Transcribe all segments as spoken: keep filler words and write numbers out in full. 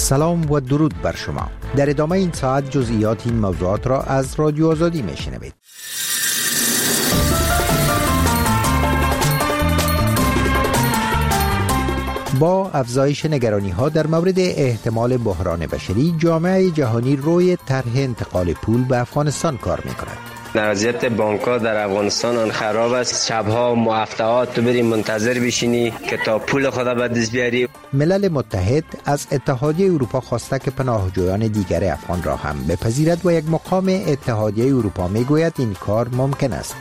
سلام و درود بر شما. در ادامه این ساعت جزئیات این موضوعات را از رادیو آزادی میشنوید. با افزایش نگرانی‌ها در مورد احتمال بحران بشری، جامعه جهانی روی طرح انتقال پول به افغانستان کار می‌کند. وضعیت بانک‌ها در افغانستان آن خراب است. شب‌ها و هفته‌ها تو بریم منتظر بشینی که تا پول خدا به دست بیاری. ملل متحد از اتحادیه اروپا خواسته که پناهجویان دیگر افغان را هم بپذیرد و یک مقام اتحادیه اروپا میگوید این کار ممکن است.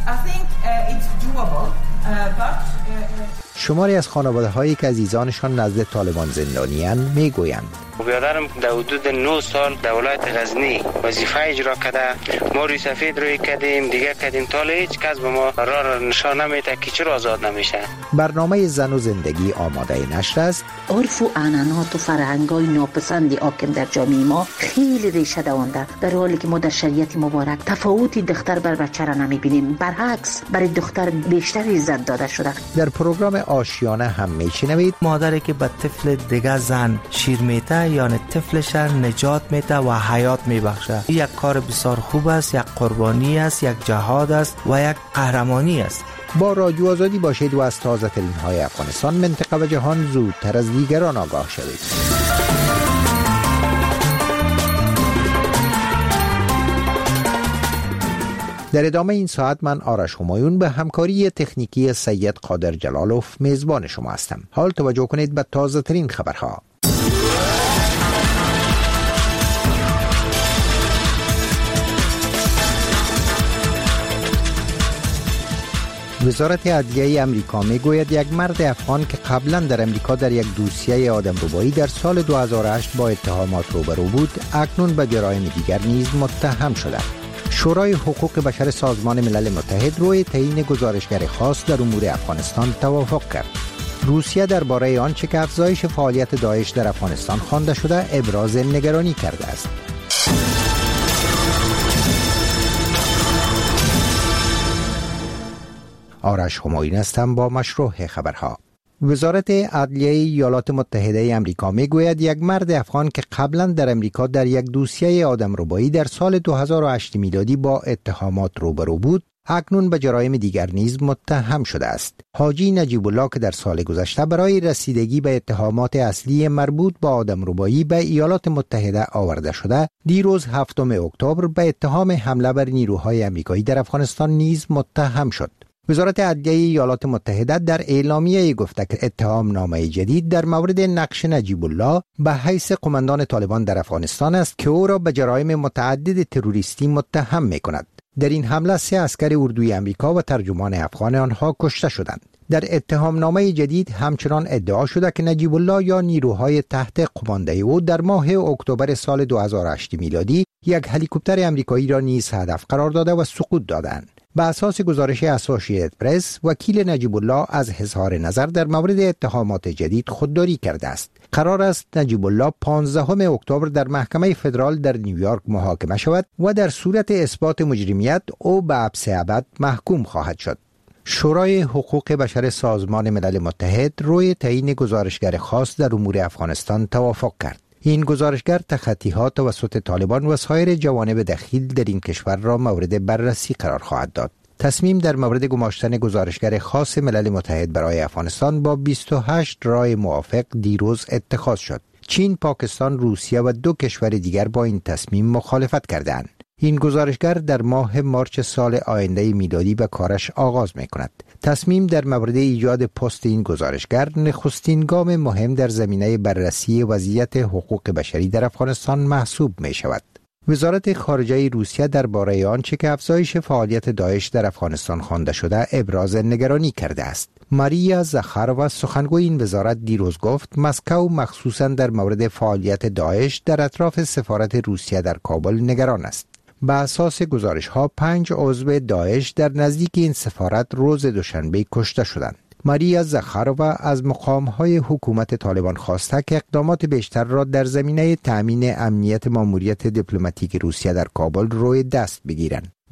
شماری از خانواده‌هایی که عزیزانشان نزد طالبان زندانی‌اند میگویند برادرم در حدود نه سال در ولایت غزنی وظیفه اجرا کرده. ما روی سفید روی کردیم دیگه کردیم، تا هیچ کس به ما راه را نشان نمیده که چرا آزاد نمیشه. برنامه زن و زندگی آماده نشر است. عرف و عنعنات و فرهنگ‌های ناپسند حاکم در جامعه ما خیلی ریشه دوانده، در حالی که ما در شریعت مبارک تفاوتی دختر بر بچه را نمیبینیم، برعکس برای دختر بیشتر عزت داده شده. در پروگرام آشیانه هم میشنوید مادری که به طفل دیگه زن شیر میته یعنی طفلش نجات میده و حیات میبخشه. یک کار بسیار خوب است، یک قربانی است، یک جهاد است و یک قهرمانی است. با رادیو آزادی باشید و از تازه ترین های افغانستان، منطقه و جهان زودتر از دیگران آگاه شوید. در ادامه این ساعت من آرش همایون به همکاری تکنیکی سید قادر جلالوف میزبان شما هستم. حال توجه کنید به تازه ترین خبرها. وزارت عدلیه امریکا میگوید یک مرد افغان که قبلا در امریکا در یک دوسیه آدمربایی در سال دو هزار و هشت با اتهامات روبرو بود، اکنون به جرایم دیگر نیز متهم شده. شورای حقوق بشر سازمان ملل متحد روی تعیین گزارشگر خاص در امور افغانستان توافق کرد. روسیه درباره آنچه که افزایش فعالیت داعش در افغانستان خوانده شده ابراز نگرانی کرده است. آرش همایون هستم با مشروع خبرها. وزارت عدلیه ایالات متحده آمریکا میگوید یک مرد افغان که قبلا در امریکا در یک دوسیه آدمربایی در سال دو هزار و هشت میلادی با اتهامات روبرو بود، اکنون به جرایم دیگر نیز متهم شده است. حاجی نجیب الله که در سال گذشته برای رسیدگی به اتهامات اصلی مربوط به آدمربایی به ایالات متحده آورده شده، دیروز هفتم اکتبر به اتهام حمله بر نیروهای آمریکایی در افغانستان نیز متهم شد. وزارت عدلیه ایالات متحده در اعلامیه گفته که اتهام نامه جدید در مورد نقش نجیب الله به حیث قماندان طالبان در افغانستان است که او را به جرایم متعدد تروریستی متهم می‌کند. در این حمله سه عسکر اردوی آمریکا و ترجمان افغان آنها کشته شدند. در اتهام نامه جدید همچنان ادعا شده که نجیب الله یا نیروهای تحت قمانده او در ماه اکتبر سال دو هزار و هشت میلادی یک هلیکوپتر آمریکایی را نیز هدف قرار داده و سقوط دادند. به اساس گزارش اسوسییتد پرس، وکیل نجیب الله از اظهار نظر در مورد اتهامات جدید خودداری کرده است. قرار است نجیب الله پانزدهم اکتبر در محکمه فدرال در نیویورک محاکمه شود و در صورت اثبات مجرمیت او به حبس ابد محکوم خواهد شد. شورای حقوق بشر سازمان ملل متحد روی تعیین گزارشگر خاص در امور افغانستان توافق کرد. این گزارشگر تخطی‌ها توسط طالبان و سایر جوانب دخیل در این کشور را مورد بررسی قرار خواهد داد. تصمیم در مورد گماشتن گزارشگر خاص ملل متحد برای افغانستان با بیست و هشت رای موافق دیروز اتخاذ شد. چین، پاکستان، روسیه و دو کشور دیگر با این تصمیم مخالفت کردند. این گزارشگر در ماه مارچ سال آینده میلادی به کارش آغاز می‌کند. تصمیم در مورد ایجاد پست این گزارشگر نخستین گام مهم در زمینه بررسی وضعیت حقوق بشری در افغانستان محسوب می‌شود. وزارت خارجه روسیه درباره آنچه که افزایش فعالیت داعش در افغانستان خوانده شده ابراز نگرانی کرده است. ماریا زاخاروا سخنگوی این وزارت دیروز گفت مسکو مخصوصاً در مورد فعالیت داعش در اطراف سفارت روسیه در کابل نگران است. به اساس گزارش ها پنج عضو داعش در نزدیک این سفارت روز دوشنبه کشته شدند. ماریا زاخاروا از مقام‌های حکومت طالبان خواسته که اقدامات بیشتر را در زمینه تأمین امنیت ماموریت دیپلماتیک روسیه در کابل روی دست بگیرند.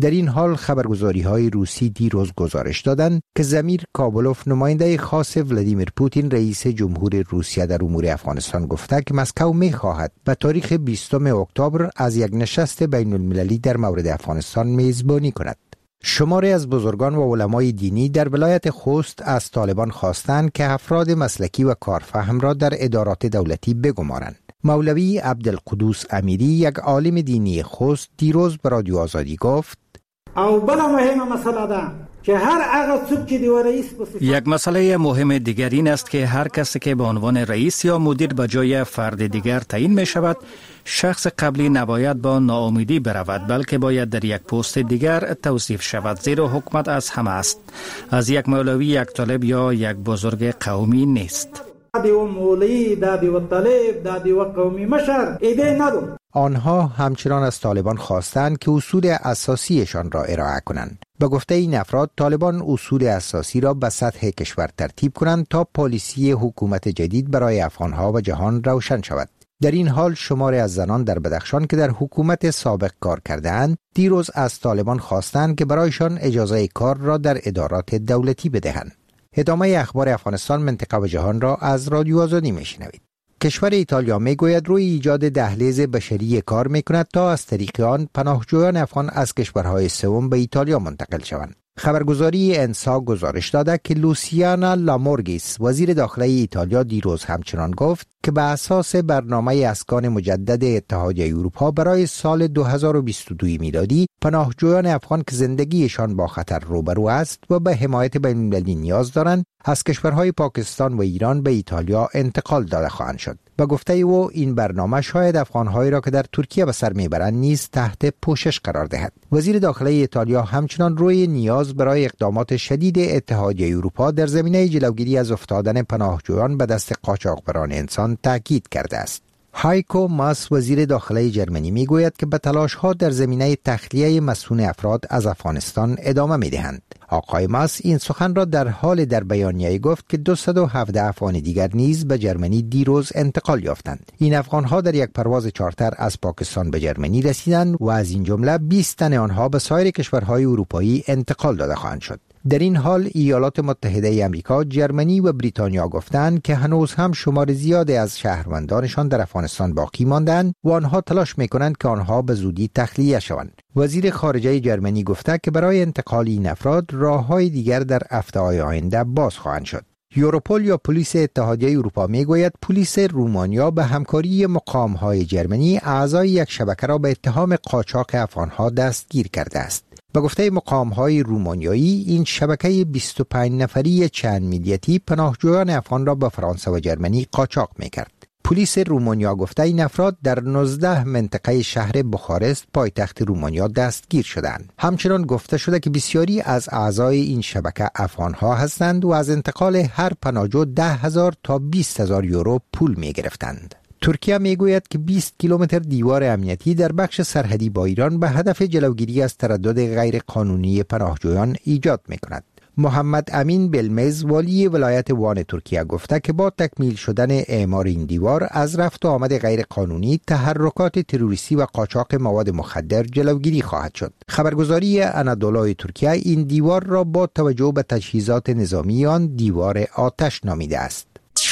در این حال خبرگزاری‌های روسی دیروز گزارش دادند که زمیر کابلوف نماینده خاص ولادیمیر پوتین رئیس جمهور روسیه در امور افغانستان گفته که مسکو می‌خواهد به تاریخ بیستم اکتبر از یک نشست بین المللی در مورد افغانستان میزبانی کند. شماری از بزرگان و علمای دینی در ولایت خوست از طالبان خواستند که افراد مسلکی و کارفهم را در ادارات دولتی بگمارند. مولوی عبدالقدوس امیری یک عالم دینی خوست دیروز به رادیو آزادی گفت او بلا مهمه مسئله ده که هر هغه څوک چې د رئیس یک مسئله مهم دیگر این است که هر کسی که به عنوان رئیس یا مدیر به جای فرد دیگر تعیین می شود، شخص قبلی نباید با ناامیدی برود، بلکه باید در یک پست دیگر توصیف شود، زیرا حکومت از همه است، از یک مولوی، یک طالب یا یک بزرگ قومی نیست. دیو مولوی، دیو طالب، دیو قومی مشر ایده ندارد. آنها همچنان از طالبان خواستند که اصول اساسیشان را ارائه کنند. به گفته این افراد، طالبان اصول اساسی را به سطح کشور ترتیب کنند تا پالیسی حکومت جدید برای افغانها و جهان روشن شود. در این حال شماری از زنان در بدخشان که در حکومت سابق کار کرده‌اند، دیروز از طالبان خواستند که برایشان اجازه کار را در ادارات دولتی بدهند. ادامه اخبار افغانستان، منطقه و جهان را از رادیو آزادی میشنوید. کشور ایتالیا میگوید روی ایجاد دهلیز بشری کار میکند تا از طریق آن پناهجویان افغان از کشورهای سوم به ایتالیا منتقل شوند. خبرگزاری انسا گزارش داده که لوسیانا لامورگیس وزیر داخلی ایتالیا دیروز همچنان گفت که به اساس برنامه اسکان مجدد اتحادیه اروپا برای سال دو هزار و بیست و دو میلادی پناهجویان افغان که زندگیشان با خطر روبرو است و به حمایت بین‌المللی نیاز دارند از کشورهای پاکستان و ایران به ایتالیا انتقال داده خواهند شد. به گفته او این برنامه شاید افغانهایی را که در ترکیه به سر میبرند نیز تحت پوشش قرار دهد. وزیر داخلی ایتالیا همچنان روی نیاز برای اقدامات شدید اتحادیه اروپا در زمینه جلوگیری از افتادن پناهجویان به دست قاچاقبران انسان تاکید کرده است. هایکو ماس وزیر داخلی جرمنی میگوید که به تلاش‌ها در زمینه تخلیه مسئول افراد از افغانستان ادامه میدهند. آقای ماس این سخن را در حال در بیانیه‌ای گفت که دویست و هفده افغان دیگر نیز به جرمنی دیروز انتقال یافتند. این افغان‌ها در یک پرواز چارتر از پاکستان به جرمنی رسیدند و از این جمله بیست تن آنها به سایر کشورهای اروپایی انتقال داده خواهند شد. در این حال ایالات متحده آمریکا، جرمنی و بریتانیا گفتند که هنوز هم شمار زیادی از شهروندانشان در افغانستان باقی ماندند و آنها تلاش می‌کنند که آنها به زودی تخلیه شوند. وزیر خارجه جرمنی گفته که برای انتقال این افراد راه‌های دیگر در هفته‌های آینده باز خواهند شد. یوروپول یا پلیس اتحادیه اروپا میگوید پلیس رومانیا به همکاری مقام‌های جرمنی اعضای یک شبکه را به اتهام قاچاق افغان‌ها دستگیر کرده است. به گفته مقام‌های رومانیایی این شبکه بیست و پنج نفری چند ملیتی پناهجویان افغان را به فرانسه و جرمنی قاچاق می‌کرد. پلیس رومانیا گفته این افراد در نوزده منطقه شهر بخارست پایتخت رومانیا دستگیر شدند. همچنان گفته شده که بسیاری از اعضای این شبکه افغان‌ها هستند و از انتقال هر پناهجو ده هزار تا بیست هزار یورو پول می‌گرفتند. ترکیه میگوید که بیست کیلومتر دیوار امنیتی در بخش سرحدی با ایران به هدف جلوگیری از تردد غیر قانونی پناهجویان ایجاد می‌کند. محمد امین بلمز والی ولایت وان ترکیه گفته که با تکمیل شدن اعمار این دیوار از رفت و آمد غیر قانونی، تحرکات تروریستی و قاچاق مواد مخدر جلوگیری خواهد شد. خبرگزاری انادولوی ترکیه این دیوار را با توجه به تجهیزات نظامی آن دیوار آتش نامیده است.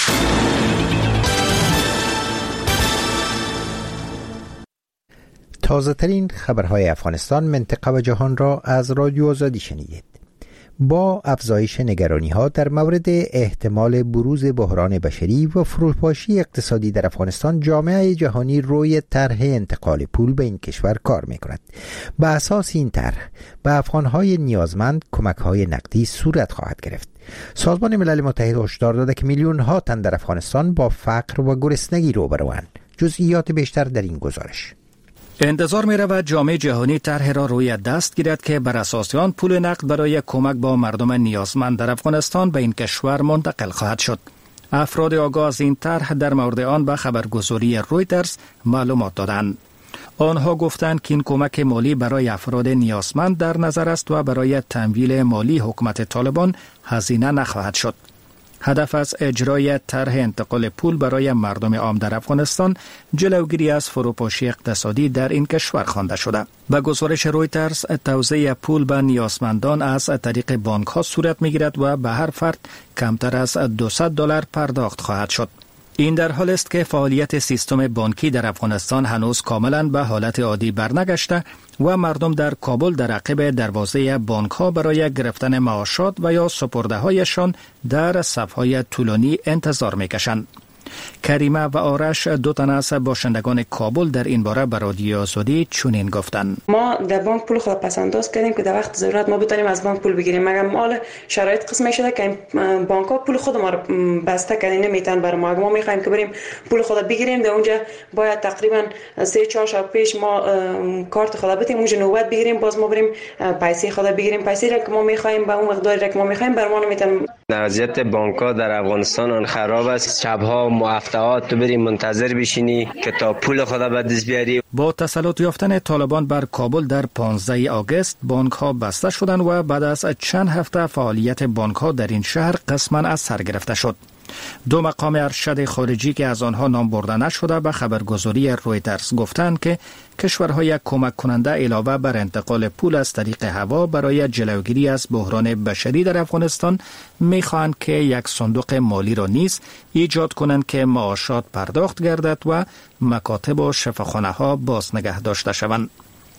تازه ترین خبرهای افغانستان، منطقه و جهان را از رادیو آزادی شنیدید. با افزایش نگرانی‌ها در مورد احتمال بروز بحران بشری و فروپاشی اقتصادی در افغانستان، جامعه جهانی روی طرح انتقال پول به این کشور کار می‌کند. به اساس این طرح به افغان‌های نیازمند کمک‌های نقدی صورت خواهد گرفت. سازمان ملل متحد هشدار داده که میلیون‌ها تن در افغانستان با فقر و گرسنگی روبروند. جزئیات بیشتر در این گزارش. انتظار می رود جامعه جهانی طرح را روی دست گیرد که بر اساس آن پول نقد برای کمک با مردم نیازمند در افغانستان به این کشور منتقل خواهد شد. افراد آگاه از این طرح در مورد آن به خبرگزاری رویترز معلومات دادند. آنها گفتند که این کمک مالی برای افراد نیازمند در نظر است و برای تمویل مالی حکومت طالبان هزینه نخواهد شد. هدف از اجرای طرح انتقال پول برای مردم عام در افغانستان جلوگیری از فروپاشی اقتصادی در این کشور خوانده شده. به گزارش رویترز، توزیع پول به نیازمندان از طریق بانک ها صورت می گیرد و به هر فرد کمتر از دویست دلار پرداخت خواهد شد. این در حال است که فعالیت سیستم بانکی در افغانستان هنوز کاملا به حالت عادی برنگشته و مردم در کابل در عقب دروازه بانک ها برای گرفتن معاشات و یا سپرده هایشان در صف‌های طولانی انتظار می‌کشند. کریمه و آرش دو تن از باشندگان کابل در این باره به رادیو آزادی چنین گفتند: ما در بانک پول خود پس انداز کردیم که در وقت ضرورت ما بتونیم از بانک پول بگیریم، مگر مال شرایط قسمی شده که بانک ها پول خود ما رو بسته کردن، نمیتونن برای ما. اگه ما میخوایم که بریم پول خود بگیریم، در اونجا باید تقریبا سه چهار شب پیش ما کارت خود بدیم، اونجا نوبت بگیریم، باز ما بریم پیسه خود بگیریم. پیسه را که ما میخوایم به اون مقداری را که ما میخوایم بر ما نمیتونن. وضعیت بانک ها در افغانستان آن خراب است. شبها هفته‌ها تو بریم منتظر بشینی که تا پول خدا به دست بیاری. با تسلط یافتن طالبان بر کابل در پانزده آگوست بانک ها بسته شدند و بعد از چند هفته فعالیت بانک ها در این شهر قسما از سر گرفته شد. دو مقام ارشد خارجی که از آنها نام برده نشده به خبرگزاری رویترز گفتند که کشورهای کمک کننده علاوه بر انتقال پول از طریق هوا برای جلوگیری از بحران بشری در افغانستان می‌خواهند که یک صندوق مالی را نیز ایجاد کنند که معاشات پرداخت گردد و مکاتب و شفاخانه‌ها باز نگه داشته شوند.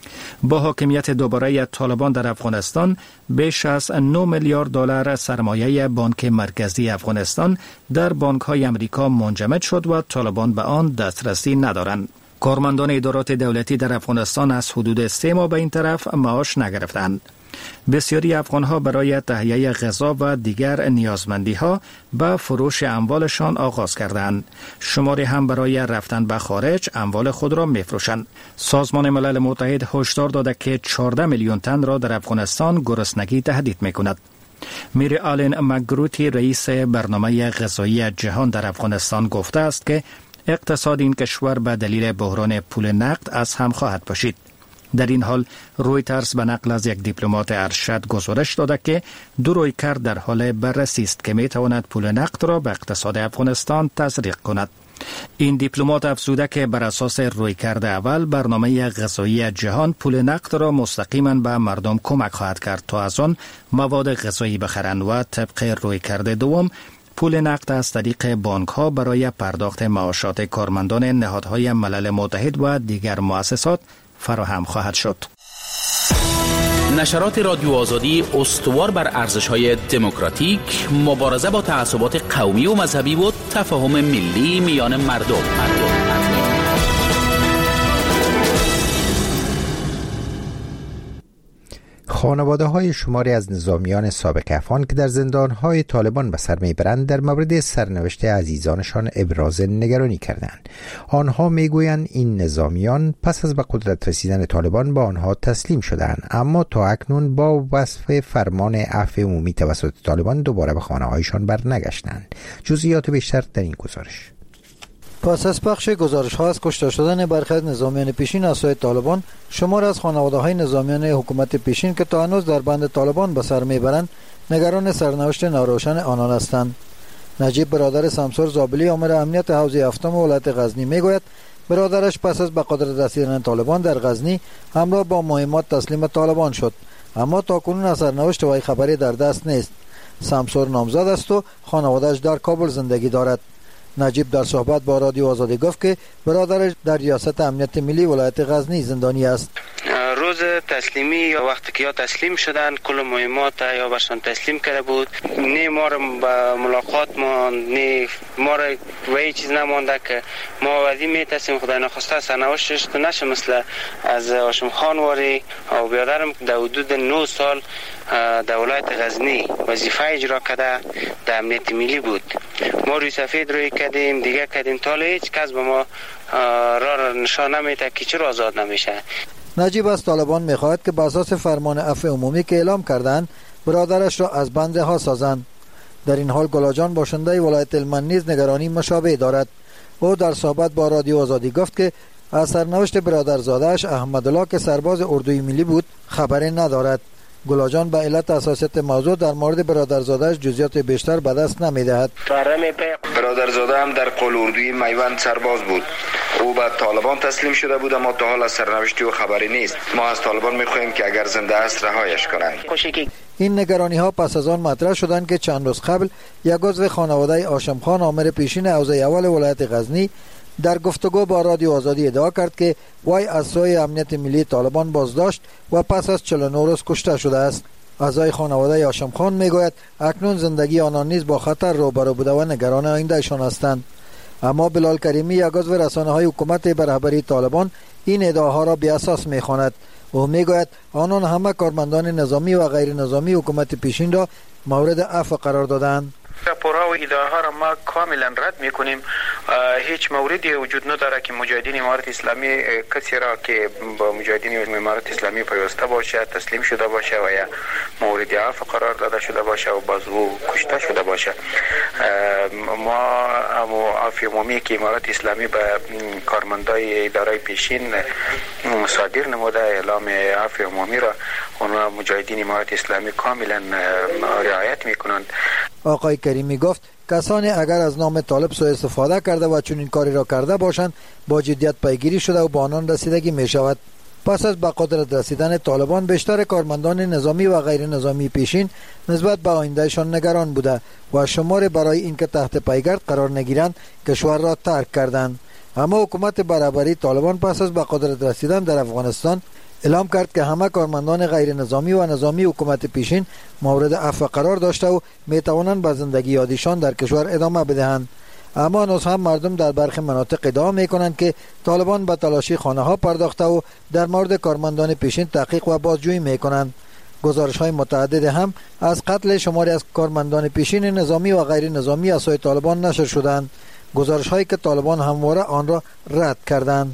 با حاکمیت دوباره طالبان در افغانستان بیش از نه میلیارد دلار سرمایه بانک مرکزی افغانستان در بانک‌های امریکا منجمد شد و طالبان به آن دسترسی ندارند. کارمندان ادارات دولتی در افغانستان از حدود سه ماه به این طرف معاش نگرفتند. بسیاری افغان‌ها برای تهیه غذا و دیگر نیازمندی‌ها به فروش اموالشان آغاز کردند. شماری هم برای رفتن به خارج اموال خود را می‌فروشند. سازمان ملل متحد هشدار داده که چهارده میلیون تن را در افغانستان گرسنگی تهدید می‌کند. میری آلن مگروتی رئیس برنامه غذایی جهان در افغانستان گفته است که اقتصاد این کشور به دلیل بحران پول نقد از هم خواهد پاشید. در این حال رویترز به نقل از یک دیپلمات ارشد گزارش داده که دو رویکرد در حال بررسی است که می تواند پول نقد را به اقتصاد افغانستان تزریق کند. این دیپلمات افزوده که بر اساس رویکرد اول برنامه غذایی جهان پول نقد را مستقیما به مردم کمک خواهد کرد تا از آن مواد غذایی بخرند و طبق رویکرد دوم پول نقد از طریق بانک ها برای پرداخت معاشات کارمندان نهادهای ملل متحد و دیگر مؤسسات فراهم خواهد شد. نشرات رادیو آزادی استوار بر ارزش‌های دموکراتیک، مبارزه با تعصبات قومی و مذهبی و تفاهم ملی میان مردم. مردم. خانواده های شماری از نظامیان سابق افغان که در زندان های طالبان به سر میبرند در مورد سرنوشت عزیزانشان ابراز نگرانی کردند. آنها میگویند این نظامیان پس از به قدرت رسیدن طالبان با آنها تسلیم شدند، اما تا اکنون با وصف فرمان عفو عمومی توسط طالبان دوباره به خانه هایشان برنگشتند. جزئیات بیشتر در این گزارش. پس از پخش گزارش ها از کشته شدن برخی از نظامیان پیشین از سوی طالبان، شمار از خانواده های نظامیان حکومت پیشین که تا هنوز در بند طالبان به سر میبرند نگران سرنوشت ناروشن آنان هستند. نجیب برادر سمسور زابلی امر امنیت حوزه هفتم ولایت غزنی میگوید برادرش پس از به قدرت رسیدن طالبان در غزنی همراه با مهمات تسلیم طالبان شد، اما تاکنون از سرنوشت وی خبری در دست نیست. سمسور نامزد است و خانواده‌اش در کابل زندگی دارد. نجیب در صحبت با رادیو آزادی گفت که برادرش در ریاست امنیت ملی ولایت غزنی زندانی است. روز تسلیمی یا وقتی که یا تسلیم شدن کل مهمات یا برشان تسلیم کرده بود، نه ما را به ملاقات ما نه ما را و هیچ چیز نمانده که ما وعده میتسیم خدای نخواسته سرنوشتش تو نشه مثل از هاشم خان واری و برادرم در حدود نه سال در ولایت غزنی وظیفه اجرا کرده در امنیت ملی بود. ما روی سفید روی کردیم دیگه کردیم تا هیچ کس به ما را را نشان نمیده که چرا آزاد نمیشه. نجیب از طالبان میخواهد که بر اساس فرمان عفو عمومی که اعلام کردند برادرش را از بند رها سازند. در این حال گلاجان باشنده ولایت هلمند نیز نگرانی مشابه دارد. او در صحبت با رادیو آزادی گفت که از سرنوشت برادرزاده‌اش احمدالله که سرباز اردوی ملی بود خبری ندارد. گلاجان به علت حساسیت موضوع در مورد برادرزاده‌اش جزئیات بیشتر به دست نمی‌دهد. برادرزاده هم در قول اردوی میوند سرباز بود. او به طالبان تسلیم شده بود اما تا حال از سرنوشت او خبری نیست. ما از طالبان می‌خواهیم که اگر زنده است رهایش کنند. این نگرانی ها پس از آن مطرح شدند که چند روز قبل یک عضو خانواده هاشم خان آمر پیشین حوزه اول ولایت غزنی در گفتگو با رادیو آزادی ادعا کرد که وی از سوی امنیت ملی طالبان بازداشت و پس از چهل و نه روز کشته شده است. اعضای خانواده هاشم خان میگوید اکنون زندگی آنان نیز با خطر روبرو بوده و نگران آیندهشان هستند. اما بلال کریمی یک عضو رسانه های حکومت به رهبری طالبان این ادعاها را بی اساس میخواند. او میگوید آنان همه کارمندان نظامی و غیر نظامی حکومت پیشین را مورد عفو قرار دادند. راپورها و ادعاها را ما کاملا رد میکنیم. هیچ موردی وجود نداره که مجاهدین امارت اسلامی کسی را که با مجاهدین امارت اسلامی پیوسته باشه تسلیم شده باشه و یا مورد عفو قرار داده شده باشه و باز او کشته شده باشه. ما عفو عمومی که امارت اسلامی به کارمندای اداره پیشین صادر نموده اعلام عفو عمومی را اونا مجاهدین امارت اسلامی کاملا رعایت میکنند. آقای کریمی گفت کسانی اگر از نام طالب سوء استفاده کرده و چون این کاری را کرده باشند با جدیت پیگیری شده و با آنان رسیدگی می شود. پس از به قدرت رسیدن طالبان بیشتر کارمندان نظامی و غیر نظامی پیشین نسبت به آیندهشان نگران بوده و شمار برای اینکه تحت پیگرد قرار نگیرند کشور را ترک کردند. اما حکومت برابری طالبان پس از به قدرت رسیدن در افغانستان اعلام کرد که همه کارمندان غیر نظامی و نظامی حکومت پیشین مورد عفو قرار داشته و می توانند به زندگی عادیشان در کشور ادامه بدهند. اما هنوز هم مردم در برخی مناطق ادعا می کنند که طالبان به تلاشی خانه ها پرداخته و در مورد کارمندان پیشین تحقیق و بازجویی می کنند. گزارش های متعدد هم از قتل شماری از کارمندان پیشین نظامی و غیر نظامی از سوی طالبان نشر شدند. گزارش هایی که طالبان همواره آن را رد کردند.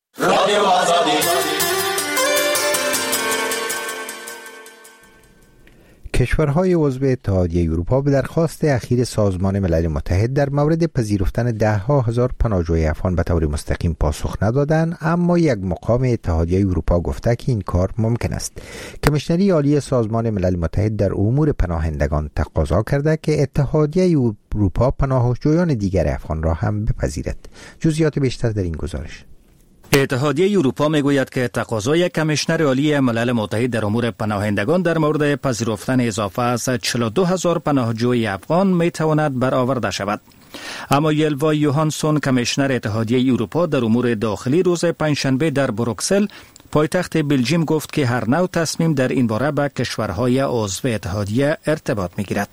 کشورهای عضو اتحادیه اروپا به درخواست اخیر سازمان ملل متحد در مورد پذیرفتن ده ها هزار پناهجوی افغان به طور مستقیم پاسخ ندادند، اما یک مقام اتحادیه اروپا گفته که این کار ممکن است. کمیشنری عالی سازمان ملل متحد در امور پناهندگان تقاضا کرده که اتحادیه اروپا پناهجویان دیگر افغان را هم بپذیرد. جزئیات بیشتر در این گزارش. اتحادیه اروپا میگوید که تقاضای کمیشنر عالی ملل متحد در امور پناهندگان در مورد پذیرفتن اضافه از چهل و دو هزار پناهجوی افغان میتواند برآورده شود. اما یلوا یوهانسون کمیشنر اتحادیه اروپا در امور داخلی روز پنجشنبه در بروکسل پایتخت بلژیم گفت که هر نوع تصمیم در این باره به کشورهای عضو اتحادیه ارتباط میگیرد.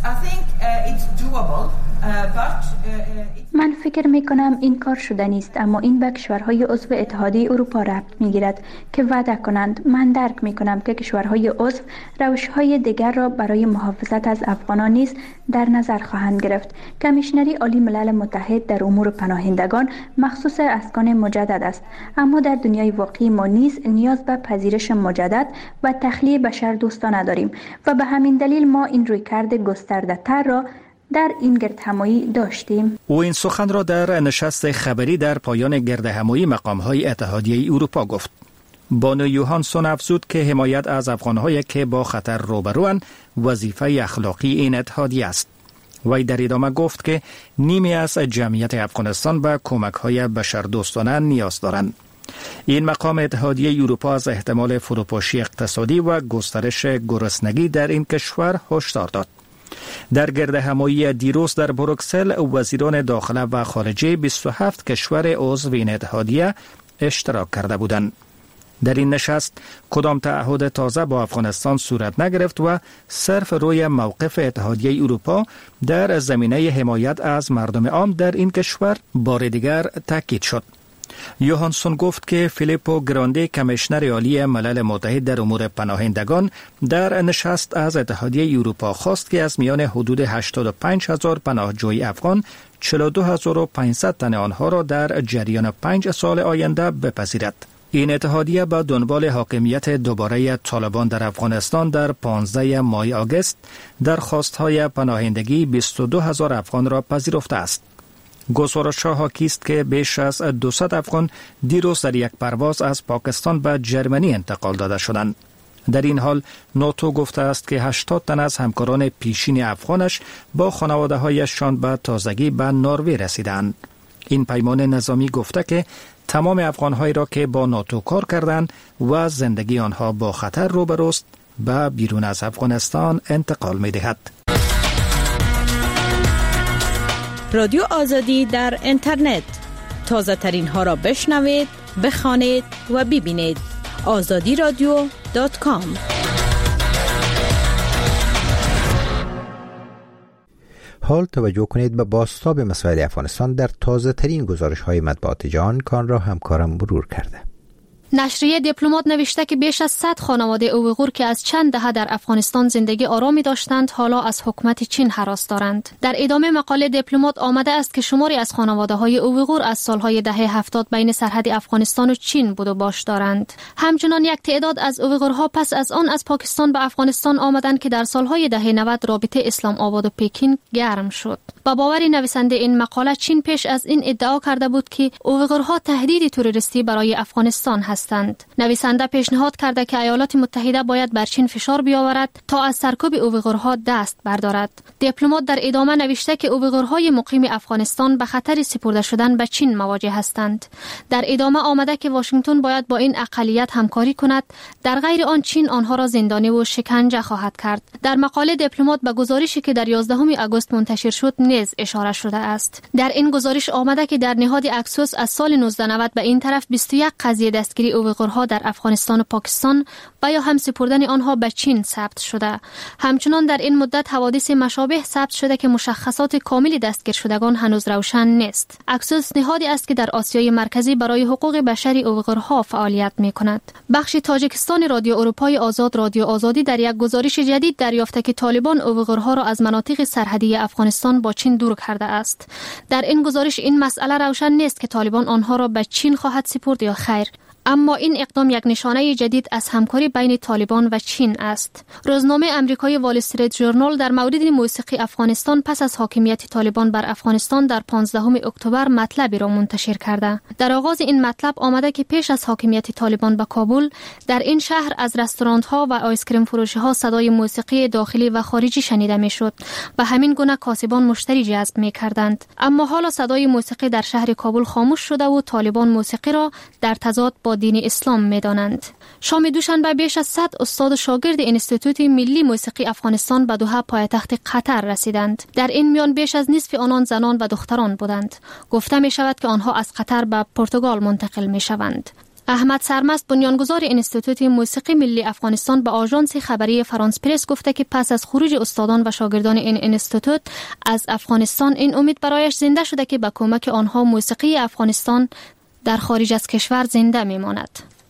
من فکر می کنم این کار شدنی است، اما این به کشورهای عضو اتحادیه اروپا ربط می گیرد که وعده کنند. من درک می کنم که کشورهای عضو روش‌های دیگر را برای محافظت از افغانان نیز در نظر خواهند گرفت. کمیشنری عالی ملل متحد در امور پناهندگان مخصوص اسکان مجدد است، اما در دنیای واقعی ما نیز نیاز به پذیرش مجدد و تخلیه بشر دوستانه داریم و به همین دلیل ما این رویکرد گسترده تر را در این گردهمایی داشتیم. او این سخن را در نشست خبری در پایان گردهمایی مقام‌های اتحادیه اروپا گفت. بانو یوهانسون افزود که حمایت از افغان‌هایی که با خطر روبروند وظیفه اخلاقی این اتحادیه است. وی در ادامه گفت که نیمی از جمعیت افغانستان به کمک‌های بشردوستانه نیاز دارند. این مقام اتحادیه اروپا از احتمال فروپاشی اقتصادی و گسترش گرسنگی در این کشور هشدار داد. در گردهمایی دیروز در بروکسل وزیران داخله و خارجه بیست و هفت کشور عضو این اتحادیه اشتراک کرده بودند. در این نشست کدام تعهد تازه با افغانستان صورت نگرفت و صرف روی موقف اتحادیه اروپا در زمینه حمایت از مردم عام در این کشور بار دیگر تاکید شد. یوهانسون گفت که فیلیپو گراندی کمیشنر عالی ملل متحد در امور پناهندگان در نشست از اتحادیه اروپا خواست که از میان حدود هشتاد و پنج هزار پناهجوی افغان چهل و دو هزار و پانصد تن آنها را در جریان پنج سال آینده بپذیرد. این اتحادیه با دنبال حاکمیت دوباره طالبان در افغانستان در پانزده ماه آگوست درخواست‌های پناهندگی بیست و دو هزار افغان را پذیرفته است. گزارش‌ها حاکی است که بیش از دویست افغان دیروز در یک پرواز از پاکستان به جرمنی انتقال داده شدند. در این حال ناتو گفته است که هشتاد تن از همکاران پیشین افغانش با خانواده هایشان به تازگی به نروژ رسیدند. این پیمان نظامی گفته که تمام افغانهایی را که با ناتو کار کردند و زندگی آنها با خطر روبروست به بیرون از افغانستان انتقال می دهد. رادیو آزادی در اینترنت، تازه ترین ها را بشنوید، بخوانید و ببینید. آزادی رادیو دات کام. حال توجه کنید به بازتاب مسائل افغانستان در تازه ترین گزارش های مطبوعات جهان که آن را همکارم مرور کرده. نشریه دیپلمات نوشته که بیش از صد خانواده اویغور که از چند دهه در افغانستان زندگی آرامی داشتند حالا از حکومت چین هراس دارند. در ادامه مقاله دیپلمات آمده است که شماری از خانواده های اویغور از سالهای دهه هفتاد بین سرحد افغانستان و چین بود و باش دارند. همچنان یک تعداد از اویغورها پس از آن از پاکستان به افغانستان آمدند که در سالهای دهه نود رابطه اسلام آباد و پکین گرم شد. با باور نویسنده این مقاله چین پیش از این ادعا کرده بود که اویغورها تهدید تروریستی برای افغانستان هستند. نویسنده پیشنهاد کرده که ایالات متحده باید بر چین فشار بیاورد تا از سرکوب اویغورها دست بردارد. دیپلمات در ادامه نوشته که اویغورهای مقیم افغانستان به خطر سپرده شدن به چین مواجه هستند. در ادامه آمده که واشنگتن باید با این اقلیت همکاری کند، در غیر آن چین آنها را زندانی و شکنجه خواهد کرد. در مقاله دیپلمات به گزارشی که در یازدهم آگوست منتشر شد نیز اشاره شده است. در این گزارش آمده که در نهاد اکسوس از سال نوزده نود به این طرف بیست و یک قضیه دستگیری اویغورها در افغانستان و پاکستان و یا هم سپردن آنها به چین ثبت شده. همچنان در این مدت حوادث مشابه ثبت شده که مشخصات کامل دستگیر شدگان هنوز روشن نیست. اکسوس نهادی است که در آسیای مرکزی برای حقوق بشر اویغورها فعالیت می‌کند. بخش تاجیکستان رادیو اروپای آزاد رادیو آزادی در یک گزارش جدید دریافته که طالبان اویغورها را از مناطق سرحدی افغانستان با چین دور کرده است. در این گزارش این مسئله روشن نیست که طالبان آنها را به چین خواهد سپرد یا خیر. اما این اقدام یک نشانه جدید از همکاری بین طالبان و چین است. روزنامه امریکایی وال استریت ژورنال در مورد موسیقی افغانستان پس از حاکمیت طالبان بر افغانستان در پانزدهم اکتبر مطلبی را منتشر کرده. در آغاز این مطلب آمده که پیش از حاکمیت طالبان به کابل در این شهر از رستوران‌ها و آیسکریم فروشی‌ها صدای موسیقی داخلی و خارجی شنیده می‌شد و همین گونه کاسبان مشتری جذب می‌کردند. اما حالا صدای موسیقی در شهر کابل خاموش شده و طالبان موسیقی را در تضاد با دین اسلام می‌دانند. شام دوشنبه بیش از صد استاد و شاگرد انستیتوت ملی موسیقی افغانستان به دوحه پایتخت قطر رسیدند. در این میان بیش از نصف آنان زنان و دختران بودند. گفته می شود که آنها از قطر به پرتغال منتقل می شوند. احمد سرمست بنیانگذار انستیتوت موسیقی ملی افغانستان به آژانس خبری فرانس پرس گفته که پس از خروج استادان و شاگردان این انستیتوت از افغانستان این امید برایش زنده شده که با کمک آنها موسیقی افغانستان در خارج از کشور زنده میماند.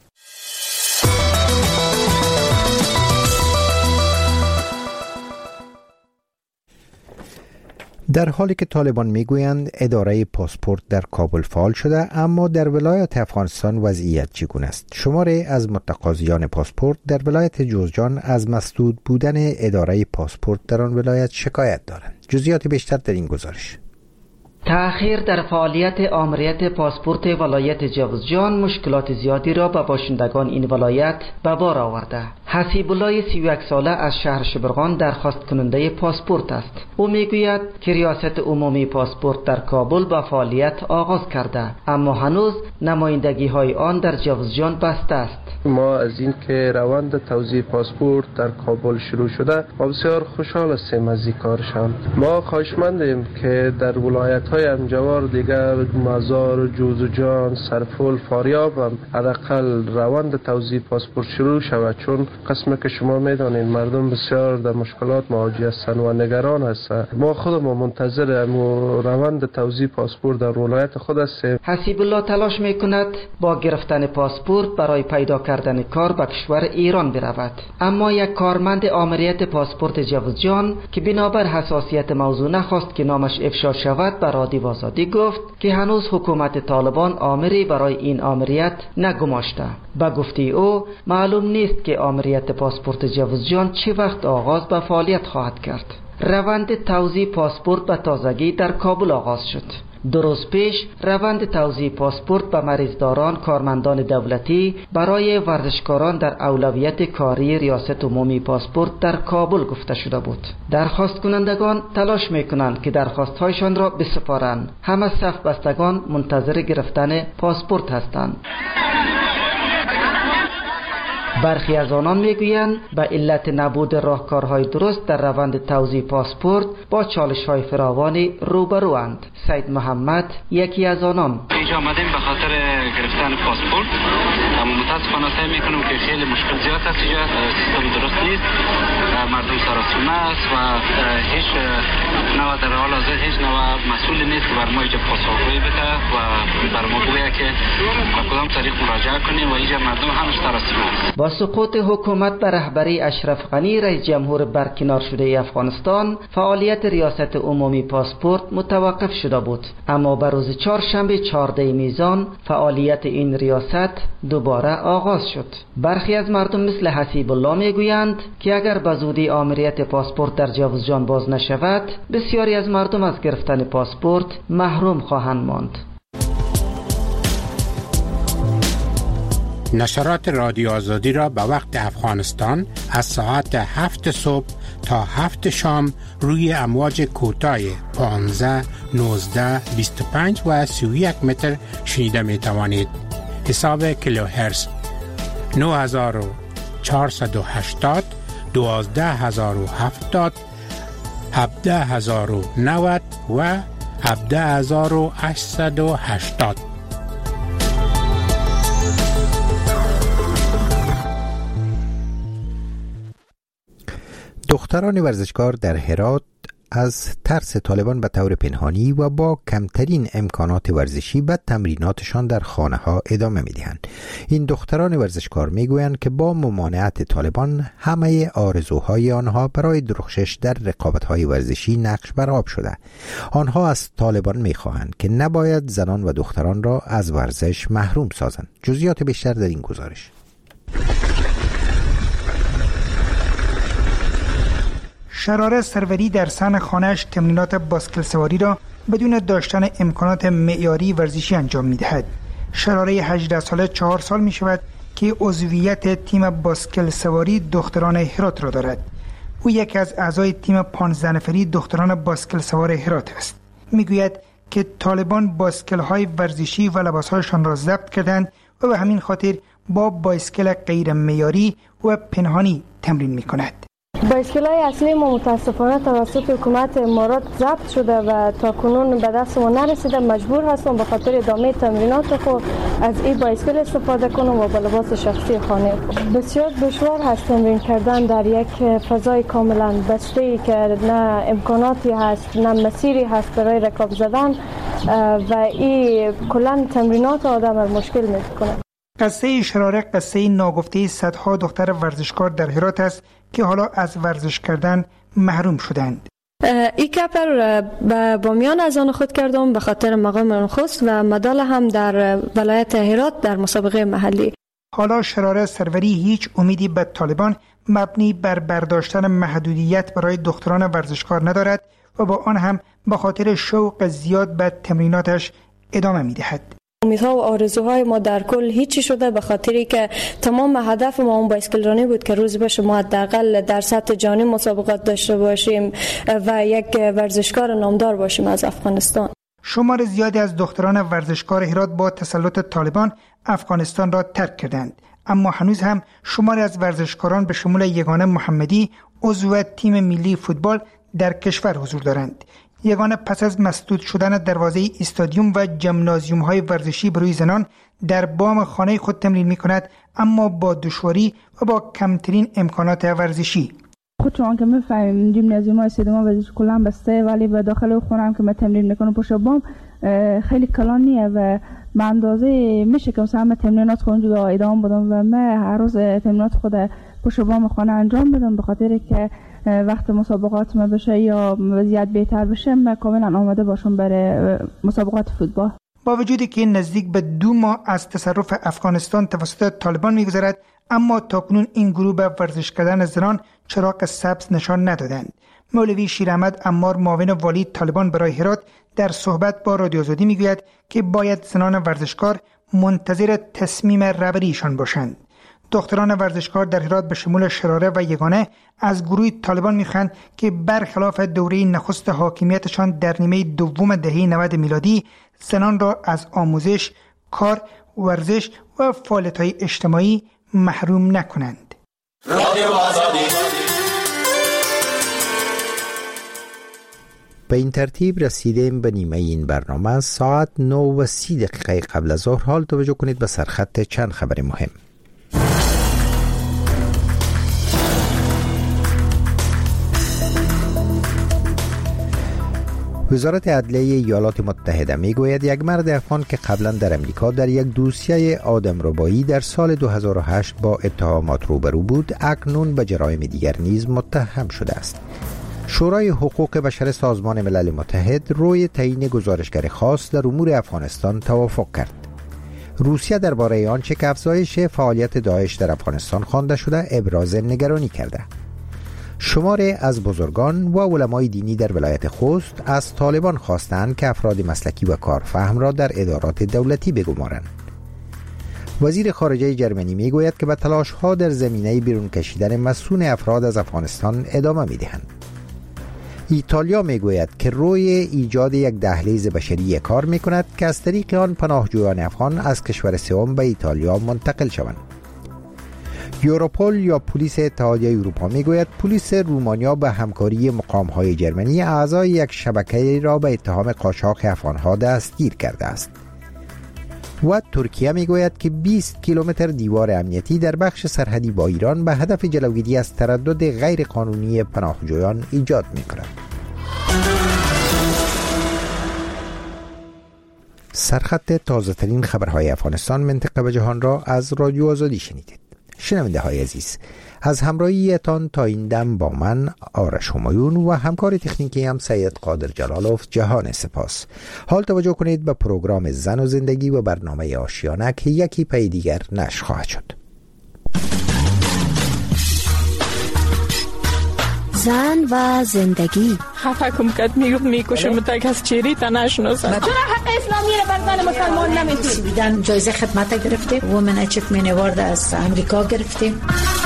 در حالی که طالبان میگویند اداره پاسپورت در کابل فعال شده، اما در ولایت افغانستان وضعیت چگونه است؟ شماری از متقاضیان پاسپورت در ولایت جوزجان از مسدود بودن اداره پاسپورت در آن ولایت شکایت دارند. جزئیات بیشتر در این گزارش. تأخیر در فعالیت آمریت پاسپورت ولایت جوزجان مشکلات زیادی را به باشندگان این ولایت به بار آورده. حسیب الله سی و یک ساله از شهر شبرغان درخواست کننده پاسپورت است. او میگوید که ریاست عمومی پاسپورت در کابل با فعالیت آغاز کرده، اما هنوز نمایندگی های آن در جوزجان بسته است. ما از این که روند توزیع پاسپورت در کابل شروع شده ما بسیار خوشحال هستیم از این کارشان. ما خواهشمندیم که در ولایت های همجوار دیگر مزار، جوزجان، سرپل، فاریاب هم حداقل روند توزیع پاسپورت شروع شود، چون قسمی که شما میدانید مردم بسیار در مشکلات مواجه هستند و نگران هستند. ما خودمون منتظر روند توزیع پاسپورت در ولایت خود هستیم. حسیب الله تلاش میکند با گرفتن پاسپورت برای پیدا کردن کار به کشور ایران برود، اما یک کارمند آمریت پاسپورت جوزجان که بنابر حساسیت موضوع نخواست که نامش افشا شود بر رادیو آزادی گفت که هنوز حکومت طالبان آمری برای این آمریت نگماشته. با گفته او معلوم نیست که آمریت پاسپورت جوزجان چه وقت آغاز به فعالیت خواهد کرد. روند توزیع پاسپورت به تازگی در کابل آغاز شد. دو روز پیش روند توزیع پاسپورت به مریضداران کارمندان دولتی برای ورزشکاران در اولویت کاری ریاست عمومی پاسپورت در کابل گفته شده بود. درخواست کنندگان تلاش میکنند که درخواست‌هایشان را بسپارند. همه صف بستگان منتظر گرفتن پاسپورت هستند. برخی از آنان میگویند به علت نبود راهکارهای درست در روند توزیع پاسپورت با چالش‌های فراوانی روبروند. سید محمد یکی از آنان. اینجا آمدیم به خاطر گرفتن پاسپورت، اما متاسفانه سعی میکنم که خیلی مشکل زیاد است. اینجا سیستم درست نیست، مردم سراسیمه است و هیچ نوع در حال حاضر هیچ نوع مسئولی نیست که بر ما اینجا پاسخگویی بده و بر ما بگه که به کدام طریق مراجعه کنیم و اینجا مردم همش سراسیمه است. با سقوط حکومت به رهبری اشرف غنی رئیس جمهور برکنار شده افغانستان، فعالیت ریاست عمومی پاسپورت متوقف شده بود، اما به روز چهارشنبه چهاردهم میزان فعالیت این ریاست دوباره آغاز شد. برخی از مردم مثل حسیب الله میگویند که اگر به زودی آمریت پاسپورت در جاوزجان باز نشود، بسیاری از مردم از گرفتن پاسپورت محروم خواهند ماند. نشرات رادیو آزادی را به وقت افغانستان از ساعت هفت صبح تا هفت شام روی امواج کوتاه پانزده، نوزده، بیست و پنج و سی و یک متر شنیده می توانید. حساب کیلوهرتز نه هزار و چهارصد و هشتاد، دوازده هزار و هفتاد، هفده هزار و نود و هفده هزار و هشتصد و هشتاد. دختران ورزشکار در هرات از ترس طالبان به طور پنهانی و با کمترین امکانات ورزشی به تمریناتشان در خانه ها ادامه می دهند. این دختران ورزشکار می گویند که با ممانعت طالبان همه آرزوهای آنها برای درخشش در رقابت‌های ورزشی نقش بر آب شده. آنها از طالبان می خواهند که نباید زنان و دختران را از ورزش محروم سازند. جزئیات بیشتر در این گزارش. شراره سروری در صحن خانه‌اش تمرینات باسکل سواری را بدون داشتن امکانات معیاری ورزشی انجام می‌دهد. شراره هجده ساله چهار سال می‌شود که عضویت تیم باسکل سواری دختران هرات را دارد. او یکی از اعضای تیم پانزده نفری دختران باسکل سوار هرات است. می‌گوید که طالبان باسکل‌های ورزشی و لباس‌هایشان را ضبط کردند و به همین خاطر با بایسکل غیر معیاری و پنهانی تمرین می‌کند. بایسکل‌های اصلی ما متاسفانه توسط حکومت امارات ضبط شده و تا کنون به دست ما نرسیده. مجبور هستم به خاطر ادامه تمرینات خود از این بایسکل استفاده کنم و با لباس شخصی خانه. بسیار دشوار هست تمرین کردن در یک فضای کاملا بسته‌ای که نه امکاناتی هست نه مسیری هست برای رکاب زدن و این کلا تمرینات آدم مشکل می‌کنه. قصه شراره قصه ناگفته صدها دختر ورزشکار در هرات است که حالا از ورزش کردن محروم شدند. ای کپر به بامیان از آن خود کردم به خاطر مقام نخست و مدال هم در ولایت هرات در مسابقه محلی. حالا شراره سروری هیچ امیدی به طالبان مبنی بر برداشتن محدودیت برای دختران ورزشکار ندارد و با آن هم به خاطر شوق زیاد به تمریناتش ادامه می‌دهد. امیدها و آرزوهای ما در کل هیچی شده به خاطری که تمام هدف ما اون بایسکل رانی بود که روز بشه ما حداقل در سطح جهانی مسابقات داشته باشیم و یک ورزشکار نامدار باشیم از افغانستان. شمار زیادی از دختران ورزشکار هرات با تسلط طالبان افغانستان را ترک کردند، اما هنوز هم شماری از ورزشکاران به شمول یگانه محمدی عضو تیم ملی فوتبال در کشور حضور دارند. یگانه پس از مسدود شدن دروازه استادیوم و جمنازیوم های ورزشی بروی زنان در بام خانه خود تمرین می کند، اما با دشواری و با کمترین امکانات ورزشی. خود چون که میفهمیم جمنازیوم های استادیوم ورزشی کلا بسته، ولی به داخل خونه هم که من تمرین میکنم پشت بام خیلی کلانیه و به اندازه میشه که مثلا تمرینات خود اونجا ادامه بدم و من هر روز تمرینات خود پشت بام خانه انجام بدم به خاطر که وقت مسابقات ما بشه یا وضعیت بهتر بشه من کاملا آماده باشم برای مسابقات فوتبال. با وجودی که نزدیک به دو ماه از تصرف افغانستان توسط طالبان میگذرد، اما تاکنون این گروه به ورزش کردن زنان چراغ سبز نشان ندادند. مولوی شیراحمد عمار معاون والی طالبان برای هرات در صحبت با رادیو آزادی میگوید که باید زنان ورزشکار منتظر تصمیم رهبریشان باشند. دختران ورزشکار در هرات به شمول شراره و یگانه از گروه طالبان میخواهند که برخلاف دوره نخست حاکمیتشان در نیمه دوم دهه نود میلادی زنان را از آموزش، کار، ورزش و فعالیت‌های اجتماعی محروم نکنند. رادیو آزادی. به این ترتیب رسیدیم به نیمه این برنامه. ساعت نه و سی دقیقه قبل از ظهر. حال توجه کنید به سرخط چند خبر مهم. وزارت عدلیه ایالات متحده می گوید یک مرد افغان که قبلا در امریکا در یک دوسیه آدمربایی در سال دو هزار و هشت با اتهامات روبرو بود، اکنون به جرایم دیگر نیز متهم شده است. شورای حقوق بشر سازمان ملل متحد روی تعیین گزارشگر خاص در امور افغانستان توافق کرد. روسیه درباره آنچه که افزایش فعالیت داعش در افغانستان خوانده شده ابراز نگرانی کرده. شماری از بزرگان و علمای دینی در ولایت خوست از طالبان خواستند که افراد مسلکی و کارفهم را در ادارات دولتی بگمارند. وزیر خارجه جرمنی میگوید که به تلاش‌ها در زمینه بیرون کشیدن مسئول افراد از افغانستان ادامه می‌دهند. ایتالیا میگوید که روی ایجاد یک دهلیز بشری کار می‌کند که از طریق آن پناهجویان افغان از کشور سوم به ایتالیا منتقل شوند. یوروپول یا پلیس اتحادیه اروپا میگوید پلیس رومانیا به همکاری مقام‌های جرمنی اعضای یک شبکه را به اتهام قاچاق افغان‌ها دستگیر کرده است. و ترکیه میگوید که بیست کیلومتر دیوار امنیتی در بخش سرحدی با ایران به هدف جلوگیری از تردد غیر قانونی پناهجویان ایجاد می‌کند. سرخط تازه‌ترین خبرهای افغانستان، منطقه و جهان را از رادیو آزادی شنیدید. شنونده های عزیز، از همراهیتان تا این دم با من آرش همایون و همکار تکنیکی هم سید قادر جلالوف جهان سپاس. حال توجه کنید به پروگرام زن و زندگی و برنامه آشیانه که یکی پی دیگر نشر خواهد شد. زن و زندگی. خفه کم کت میگفت میکشم تا کس چیری تا نشناسم. چرا حق اسلامی را بر زن مسلمان نمیتونی؟ بیدن جایزه خدمت گرفتیم، وومن اچیومنت اوارد از امریکا گرفتیم.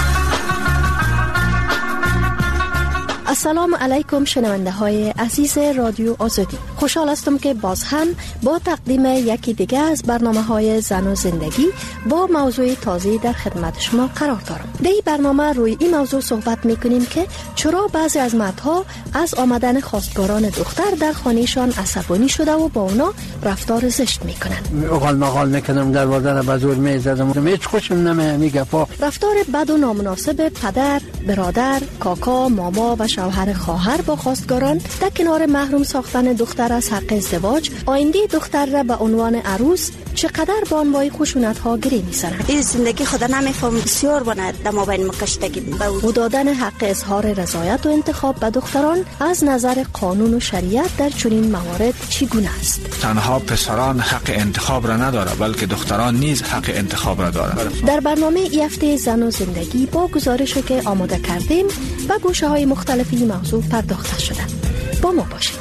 السلام علیکم شنونده های عزیز رادیو آزادی. خوشحال هستم که باز هم با تقدیم یکی دیگه از برنامه های زن و زندگی با موضوع تازه در خدمت شما قرار دارم. در این برنامه روی این موضوع صحبت میکنیم که چرا بعضی از مردها از آمدن خواستگاران دختر در خانهشان عصبانی شده و با اونا رفتار زشت میکنن. اقال مقال میکنم در واردن بزرگ میزدم، هیچ خوشم نمیگه. رفتار بد و نامناسب پدر، برادر، کاکا، ماما و شوهر خواهر با خواستگاران در کنار محروم ساختن دختر از حق ازدواج، آینده دختر را به عنوان عروس چقدر با انواع خشونت ها گری می‌سرند. این زندگی خدا نمیفهم، بسیار بنده در مابین مکشتگی بود. و دادن حق اظهار رضایت و انتخاب به دختران از نظر قانون و شریعت در چنین موارد چگونه است؟ تنها پسران حق انتخاب را نداره، بلکه دختران نیز حق انتخاب را دارند. در برنامه ای هفته زن و زندگی با گزارشی که آماده کردیم و گوشه‌های مختلفی موضوع پرداخته شده. با ما باشید.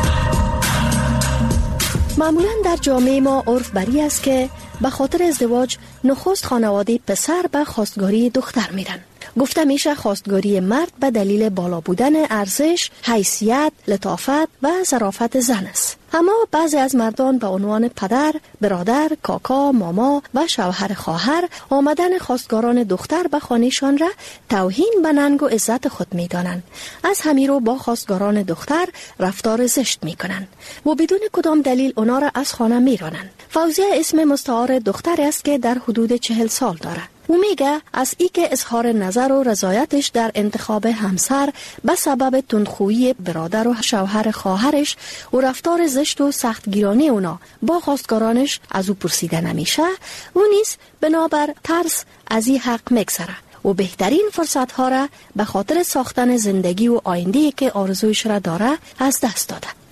معمولاً در جامعه ما عرف بری است که به خاطر ازدواج نخست خانواده پسر به خواستگاری دختر میرن. گفته میشه خواستگاری مرد به دلیل بالا بودن ارزش، حیثیت، لطافت و ظرافت زن است. اما بعضی از مردان به عنوان پدر، برادر، کاکا، ماما و شوهر خواهر آمدن خواستگاران دختر به خانهشان را توهین به ننگ و عزت خود میدانند. از همین رو با خواستگاران دختر رفتار زشت میکنند و بدون کدام دلیل اونا را از خانه میرانند. فوزیه اسم مستعار دختر است که در حدود چهل سال دارد. او میگه از ای که اظهار نظر و رضایتش در انتخاب همسر به سبب تندخویی برادر و شوهر خواهرش و رفتار زشت و سختگیرانه اونا با خواستگارانش از او پرسیده نمیشه، او نیز بنابر ترس از این حق میگذره و بهترین فرصت ها را به خاطر ساختن زندگی و آینده‌ای که آرزویش را داره از دست داده.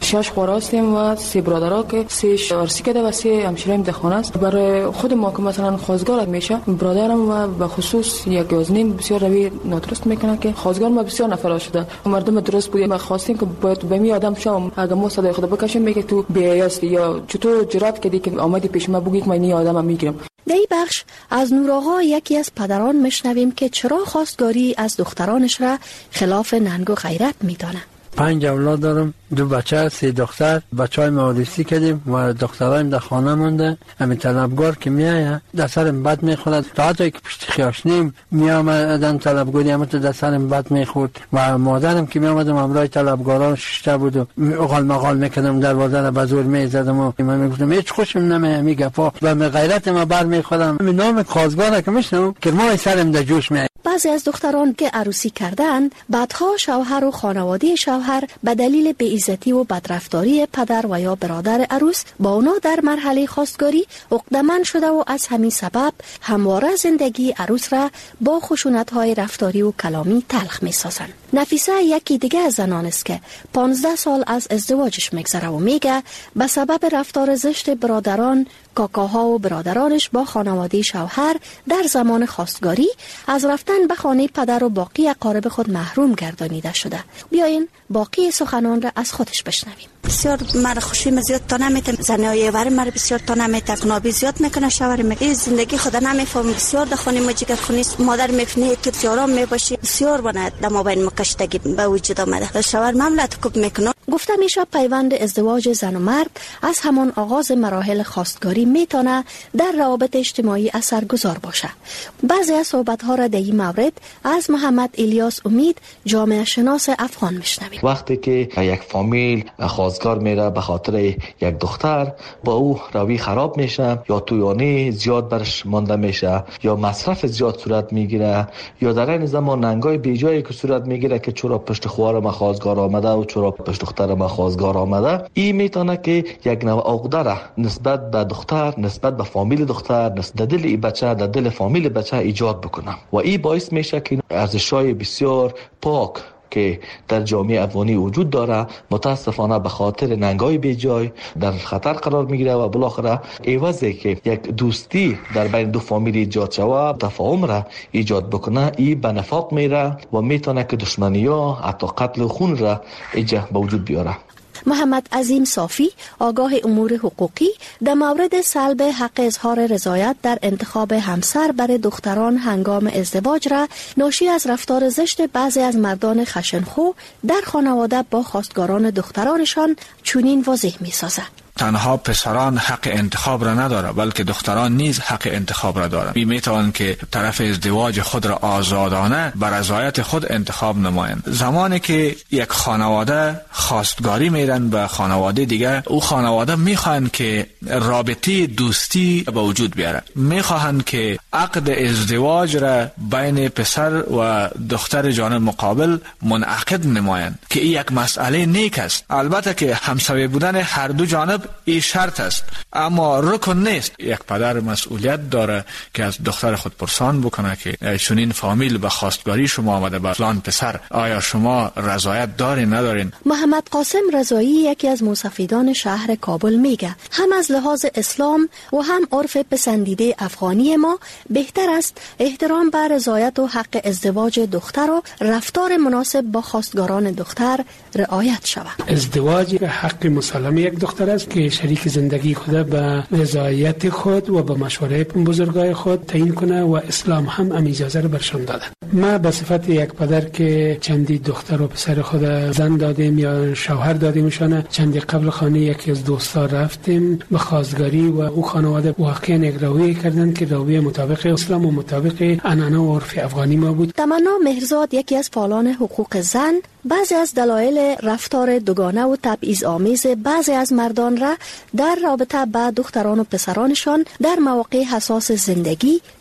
شش خور هستیم و سه برادرها که سه عروسی کرده و سه همشیریم در خانه است. برای خود ما که مثلا خواستگار میشه برادرم و به خصوص یک گازنین بسیار روی نادرست میکنه که خواستگار ما بسیار نفر شده. مردم درست بود ما خواستیم که باید به می آدم شام اگه ما صدای خدا بکشیم میگه تو بی‌حیاست یا چطور جرأت کردی که آمدی پیش ما بگی که من این آدمم میگیرم. در این بخش از نورآقا یکی از پدران میشنویم که چرا خواستگاری از دخترانش را خلاف ننگ و غیرت میدانه. پنج اولاد دارم، دو بچه، سه دختر. بچهای ما عروسی کردیم و دخترایم در خانه مونده. همین طلبگار که میایه در سرم بد میخورد، تا حتی که پشت خیاش نیم میامدن طلبگاری همه تو در سرم بد میخورد و مادرم که میامدم همراه طلبگاران ششته بود و اقال مقال میکردم دروازه را به زور میزدم و من میگفتم هیچ خوشم نمیاد میگفا و غیرت ما بر میخورم. نام خواستگار که میشنم که ما سرم در جوش میاد. بعضی از دختران که عروسی کردند بعدها شوهر و خانواده شوهر به دلیل بی‌عزتی و بدرفتاری پدر و یا برادر عروس با اونا در مرحله خواستگاری عقده‌مند شده و از همین سبب همواره زندگی عروس را با خشونت‌های رفتاری و کلامی تلخ می‌سازند. نفیسه یکی دیگه از زنان است که پانزده سال از ازدواجش میگذره و میگه به سبب رفتار زشت برادران، کاکاها و برادرانش با خانواده شوهر در زمان خواستگاری از رفتن به خانه پدر و باقی اقارب خود محروم گردانیده شده. بیاین باقی سخنان را از خودش بشنویم. بسیار مرا خوشی زیاد تا نمیتم، زنای ور مرا بسیار تا نمیتم، کنابی زیاد میکنه، شوهر میگه زندگی خدا نمیفهم. بسیار در خانه ما جگر خونی مادر میفنه که جارام میباشی بسیار بنا در مابین مکشتگی به وجود آمده. شوهر مملت کوب میکنه. گفته میشه پیوند ازدواج زن و مرد از همان آغاز مراحل خواستگاری میتونه در روابط اجتماعی اثرگذار باشه. بعضی از صحبت‌ها را در این مورد از محمد الیاس امید، جامعه شناس افغان میشنویم. وقتی که یک فامیل خواستگار میره به خاطر یک دختر با او روی خراب میشه یا تویانی زیاد برش مانده میشه یا مصرف زیاد صورت میگیره یا در این زمان ننگای بیجایی که صورت میگیره که چرا پشت خوار ما خواستگار آمده و چرا پشت دختر ما خواستگار آمده، این میتونه که یک نوع عقده را نسبت به دختر، نسبت به فامیل دختر، نسبت دل این بچه، در دل فامیل بچه ایجاد بکنه و این باعث میشه که ارزش‌های بسیار پاک که در جامعه افغانی وجود داره متاسفانه به خاطر ننگای بیجای در خطر قرار میگیره و بالاخره عوضی که یک دوستی در بین دو فامیل ایجاد شود تفاهم را ایجاد بکنه، این به نفاق میره و میتونه که دشمنی ها حتی قتل و خون را ایجاد به وجود بیاره. محمد عظیم صافی، آگاه امور حقوقی، در مورد سلب حق اظهار رضایت در انتخاب همسر برای دختران هنگام ازدواج را ناشی از رفتار زشت بعضی از مردان خشنخو در خانواده با خواستگاران دخترانشان چنین واضح می‌سازد. تنها پسران حق انتخاب را نداره بلکه دختران نیز حق انتخاب را دارند. می توانند که طرف ازدواج خود را آزادانه بر رضایت خود انتخاب نمایند. زمانی که یک خانواده خواستگاری میرن به خانواده دیگه، او خانواده میخواهند که رابطه دوستی به وجود بیاره، میخواهند که عقد ازدواج را بین پسر و دختر جانب مقابل منعقد نمایند که این یک مسئله نیک است. البته که همسایه بودن هر دو جانب این شرط است، اما رکن نیست. یک پدر مسئولیت داره که از دختر خود پرسان بکنه که چنین فامیل به خواستگاری شما آمده به فلان پسر، آیا شما رضایت دارین ندارین؟ محمد قاسم رضایی، یکی از موسفیدان شهر کابل، میگه هم از لحاظ اسلام و هم عرف پسندیده افغانی ما بهتر است احترام بر رضایت و حق ازدواج دختر و رفتار مناسب با خواستگاران دختر رعایت شود. ازدواج حق مسلم یک دختر است که شریک زندگی خود به رضایت خود و به مشوره بزرگای خود تعیین کنه و اسلام هم ام اجازه رو برشان داده. ما به صفت یک پدر که چندی دختر و پسر خود زن دادیم یا شوهر دادیمشانه، چندی قبل خانه یکی از دوستا رفتیم به خواستگاری و او خانواده واقعا یک رویه کردن که رویه مطابق اسلام و مطابق عنعنه و عرف افغانی ما بود. تمنا مهرزاد، یکی از فعالان حقوق زن، بعضی از دلایل رفتار دوگانه و تبعیض آمیز بعضی از مردان را در رابطه با دختران و پسرانشان در مواقع حساس زندگی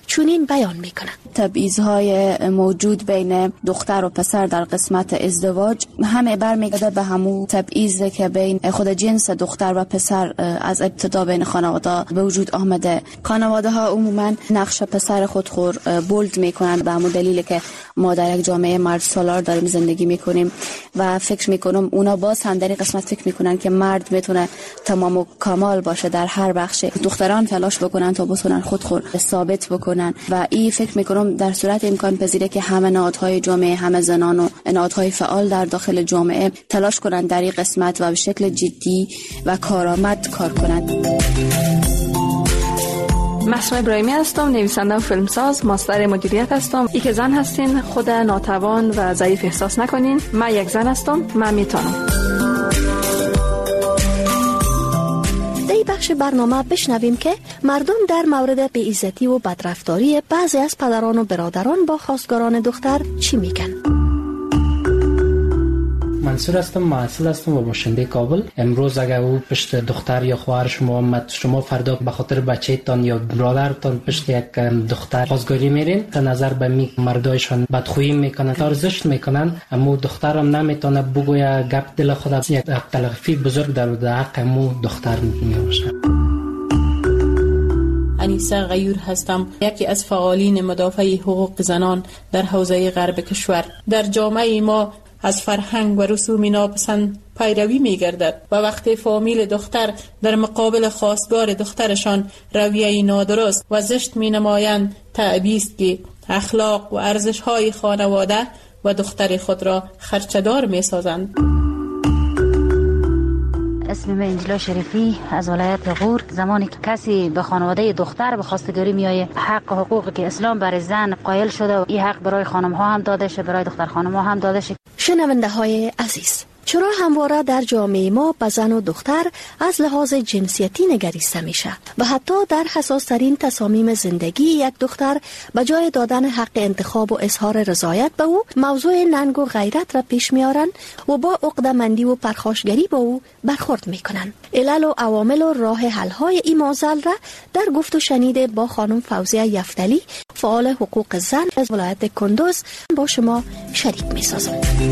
چنین بیان میکنه. تبعیض‌های موجود بین دختر و پسر در قسمت ازدواج همه برمیگرده به همون تبعیضی که بین خود جنس دختر و پسر از ابتدا بین خانواده به وجود آمده. خانواده ها عموما نقش پسر خود خور بولد میکنن به همون دلیلی که ما در یک جامعه مرد سالار داریم زندگی میکنیم و فکر میکنم اونا باز هم در این قسمت فکر میکنن که مرد میتونه تمام و کمال باشه در هر بخش. دختران تلاش بکنن تا بتونن خود خود ثابت بکنن و این فکر میکنم در صورت امکان پذیره که همه نهادهای جامعه، همه زنان و نهادهای فعال در داخل جامعه تلاش کنن در این قسمت و به شکل جدی و کارآمد کار کنند. مسرا ابراهیمی هستم، نویسنده و فیلمساز، ماستر مدیریت هستم. ای که زن هستین خود ناتوان و ضعیف احساس نکنین. من یک زن هستم، من میتونم. در بخش برنامه بشنویم که مردم در مورد بی‌عزتی و بدرفتاری بعضی از پدران و برادران با خواستگاران دختر چی میگن. منصور هستم، محصل هستم و باشنده کابل. امروز اگر او پشت دختر یا خواهر شما آمد، شما فردا به خاطر بچه‌تان یا برادرتان پشت یک دختر خواستگاری میرین، تا نظر به می مردایشان بدخویی میکنن، ارزش میکنن، اما دخترم نمیتونه بگویه گپ دل خود، یک تلافی بزرگ در حق مو دختر میباشه. انیسه غیور هستم، یکی از فعالین مدافع حقوق زنان در حوزه غرب کشور. در جامعه ما از فرهنگ و رسوم ناپسند پیروی می گردد و وقتی فامیل دختر در مقابل خواستگار دخترشان رویه نادرست و زشت می نمایند، تعبیست که اخلاق و ارزش های خانواده و دختر خود را خرچدار می سازند. اسم من انجلا شریفی از ولایت غور. زمانی که کسی به خانواده دختر به خواستگاری میآید، حق و حقوقی که اسلام برای زن قائل شده و این حق برای خانم ها هم داده شه، برای دختر خانم ها هم داده شه. شنونده های عزیز، چرا همواره در جامعه ما به زن و دختر از لحاظ جنسیتی نگریسته میشه و حتی در حساس ترین تصامیم زندگی یک دختر به جای دادن حق انتخاب و اظهار رضایت به او، موضوع ننگ و غیرت را پیش میارن و با عقده‌مندی و پرخاشگری با او برخورد میکنن. علل و عوامل و راه حل های این معضل را در گفت و شنید با خانم فوزیه یفتلی، فعال حقوق زن از ولایت کندوز، با شما شریک میسازم.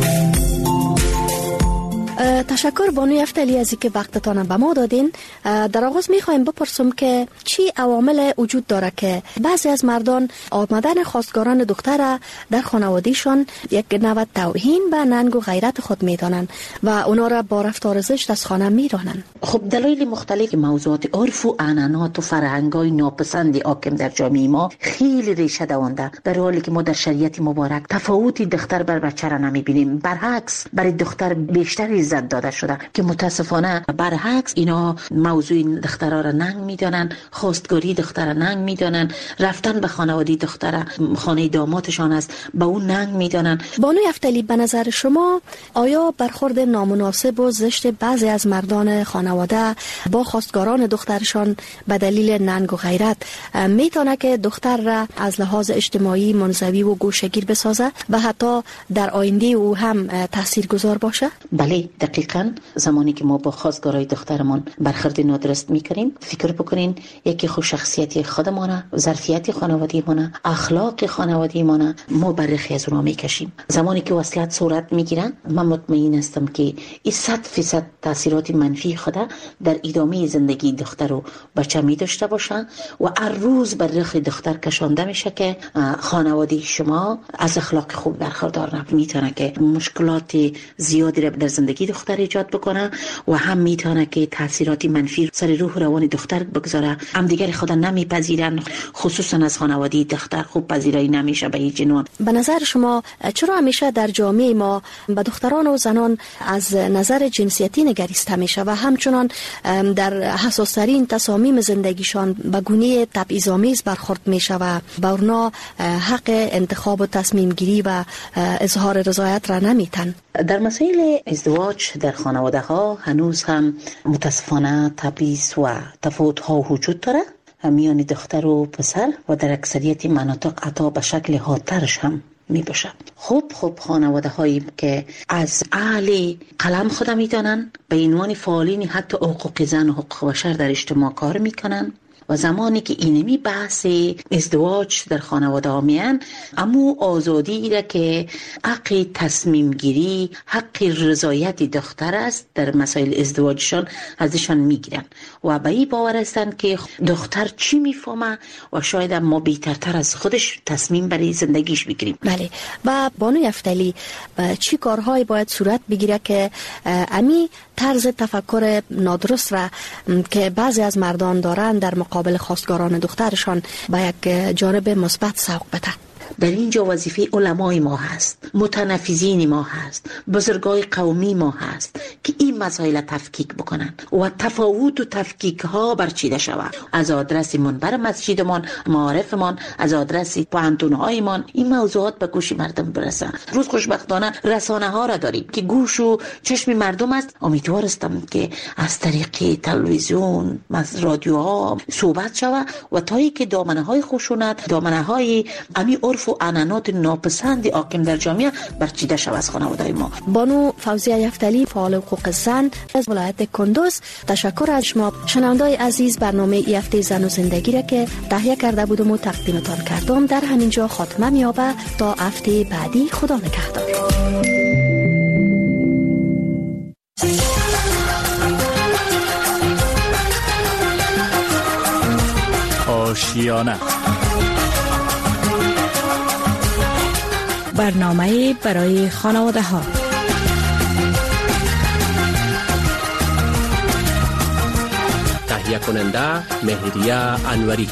تشکر بانو یفتلی از اینکه وقتتان به ما دادین. در آغاز میخوایم بپرسم که چی عوامل وجود داره که بعضی از مردان آمدن خواستگاران دختر در خانوادهشان یک نوع توهین به ننگ و غیرت خود میدانند و اونا را با رفتار زشت از خانه میرانند؟ خب دلایل مختلف موضوعات عرف و عنعنات و فرهنگ‌های ناپسند حاکم در جامعه ما خیلی ریشه دوانده، در حالی که ما در شریعت مبارک تفاوتی دختر بر بچه را نمیبینیم. برعکس برای دختر بیشتر عزت داده شده که متاسفانه برعکس اینا موضوع دخترها را ننگ میدانن، خواستگاری دختر را ننگ میدانن، رفتن به خانواده دختر خانه دامادشان است به اون ننگ میدانن. بانو یفتلی، به نظر شما آیا برخورد نامناسب و زشت بعضی از مردان خانواده با خواستگاران دخترشان به دلیل ننگ و غیرت میتونه که دختر را از لحاظ اجتماعی منزوی و گوشه‌گیر بسازه و حتی در آینده او هم تاثیرگذار باشه؟ بله، دقیقاً. زمانی که ما با خواستگارای دخترمان برخورد نادرست میکنیم، فکر بکنین یکی خوش شخصیتی خودمانه، ظرفیت خانوادگیمانه، اخلاق خانوادگیمانه ما برخی از اونها میکشیم. زمانی که وصلیت صورت میگیرن، من مطمئن هستم که این صد فیصد تاثیرات منفی خود در ادامه زندگی دختر و بچه می داشته باشن و هر روز بر رخ دختر کشانده میشه که خانواده شما از اخلاق خوب برخوردار نبود. میتونه که مشکلات زیادی را در زندگی دختر ایجاد بکنه و هم میتونه که تاثیرات منفی سر روح روان دختر بگذاره. هم دیگر خود نمیپذیرن، خصوصا از خانواده دختر خوب پذیرایی نمیشه به هیچ نوع. به نظر شما چرا همیشه در جامعه ما به دختران و زنان از نظر جنسیتی نگریسته میشه و همچنان در حساس‌ترین تصامیم زندگیشان به گونه تبعیض‌آمیز برخورد میشه و به اونها حق انتخاب و تصمیم گیری و اظهار رضایت را نمیتن؟ در مسائل ازدواج در خانواده ها هنوز هم متاسفانه تبعیض و تفاوت ها وجود داره میان دختر و پسر و در اکثریت مناطق حتی به شکل حادترش هم می باشه. خوب خوب خانواده هایی که از اهل قلم خود می دانن به عنوان فعالین حتی حقوق زن و حقوق بشر در اجتماع کار می کنن و زمانی که اینمی بحث ازدواج در خانواده ها میان، امو آزادی را که حق تصمیم گیری، حق رضایت دختر است در مسائل ازدواجشان ازشان میگیرن و به این باور هستند که دختر چی میفهمه و شاید ما بهترتر از خودش تصمیم برای زندگیش بگیریم. بله. و بانو یفتلی چی کارهایی باید صورت بگیره که امی طرز تفکر نادرست را که بعضی از مردان دارند در مقابل خواستگاران دخترشان به یک جانب مثبت سوق بده؟ در اینجا وظیفه علمای ما هست، متنفذین ما هست، بزرگای قومی ما هست که این مسائل تفکیک بکنن و تفاوت و تفکیک ها برچیده شود. از آدرس منبر مسجدمان، معارفمان، از آدرس پوهنتون‌هایمان این موضوعات به گوش مردم برسن. روز خوشبختانه رسانه ها را داریم که گوش و چشم مردم است. امیدوار هستم که از طریق تلویزیون، رادیوها صحبت شود و تایی که دامنه های خشونت، دامنه های امی عرف و عنعنات ناپسند حاکم در جامعه برچیده شود از خانواده ما. بانو فوزیه یفتلی، فعال حقوق زن از ولایت کندوز، تشکر از شما شنوندای عزیز. برنامه ای هفته زن و زندگی را که تهیه کرده بودم و تقدیمتان کردم در همینجا خاتمه می‌یابد. تا هفته بعدی خدا نگهدار. آشیانه، برنامه برای خانواده ها. تهیه کننده مهریه انوری.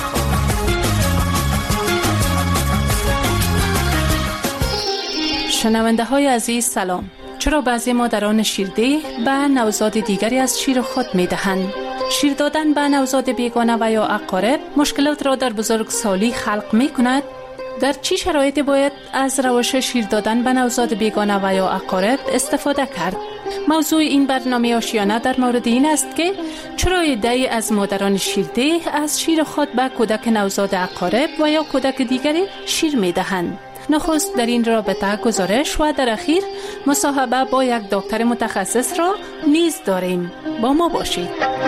شنونده های عزیز سلام. چرا بعضی مادران شیرده به نوزاد دیگری از شیر خود می دهند؟ شیر دادن به نوزاد بیگانه و یا اقارب مشکلات را در بزرگسالی خلق می کند؟ در چی شرایطی باید از روش شیر دادن به نوزاد بیگانه و یا اقارب استفاده کرد؟ موضوع این برنامه آشیانه در مورد این است که چرا عده‌ای از مادران شیرده از شیر خود به کودک نوزاد اقارب و یا کودک دیگری شیر می دهند. نخست در این رابطه گزارش و در اخیر مصاحبه با یک دکتر متخصص را نیز داریم. با ما باشید.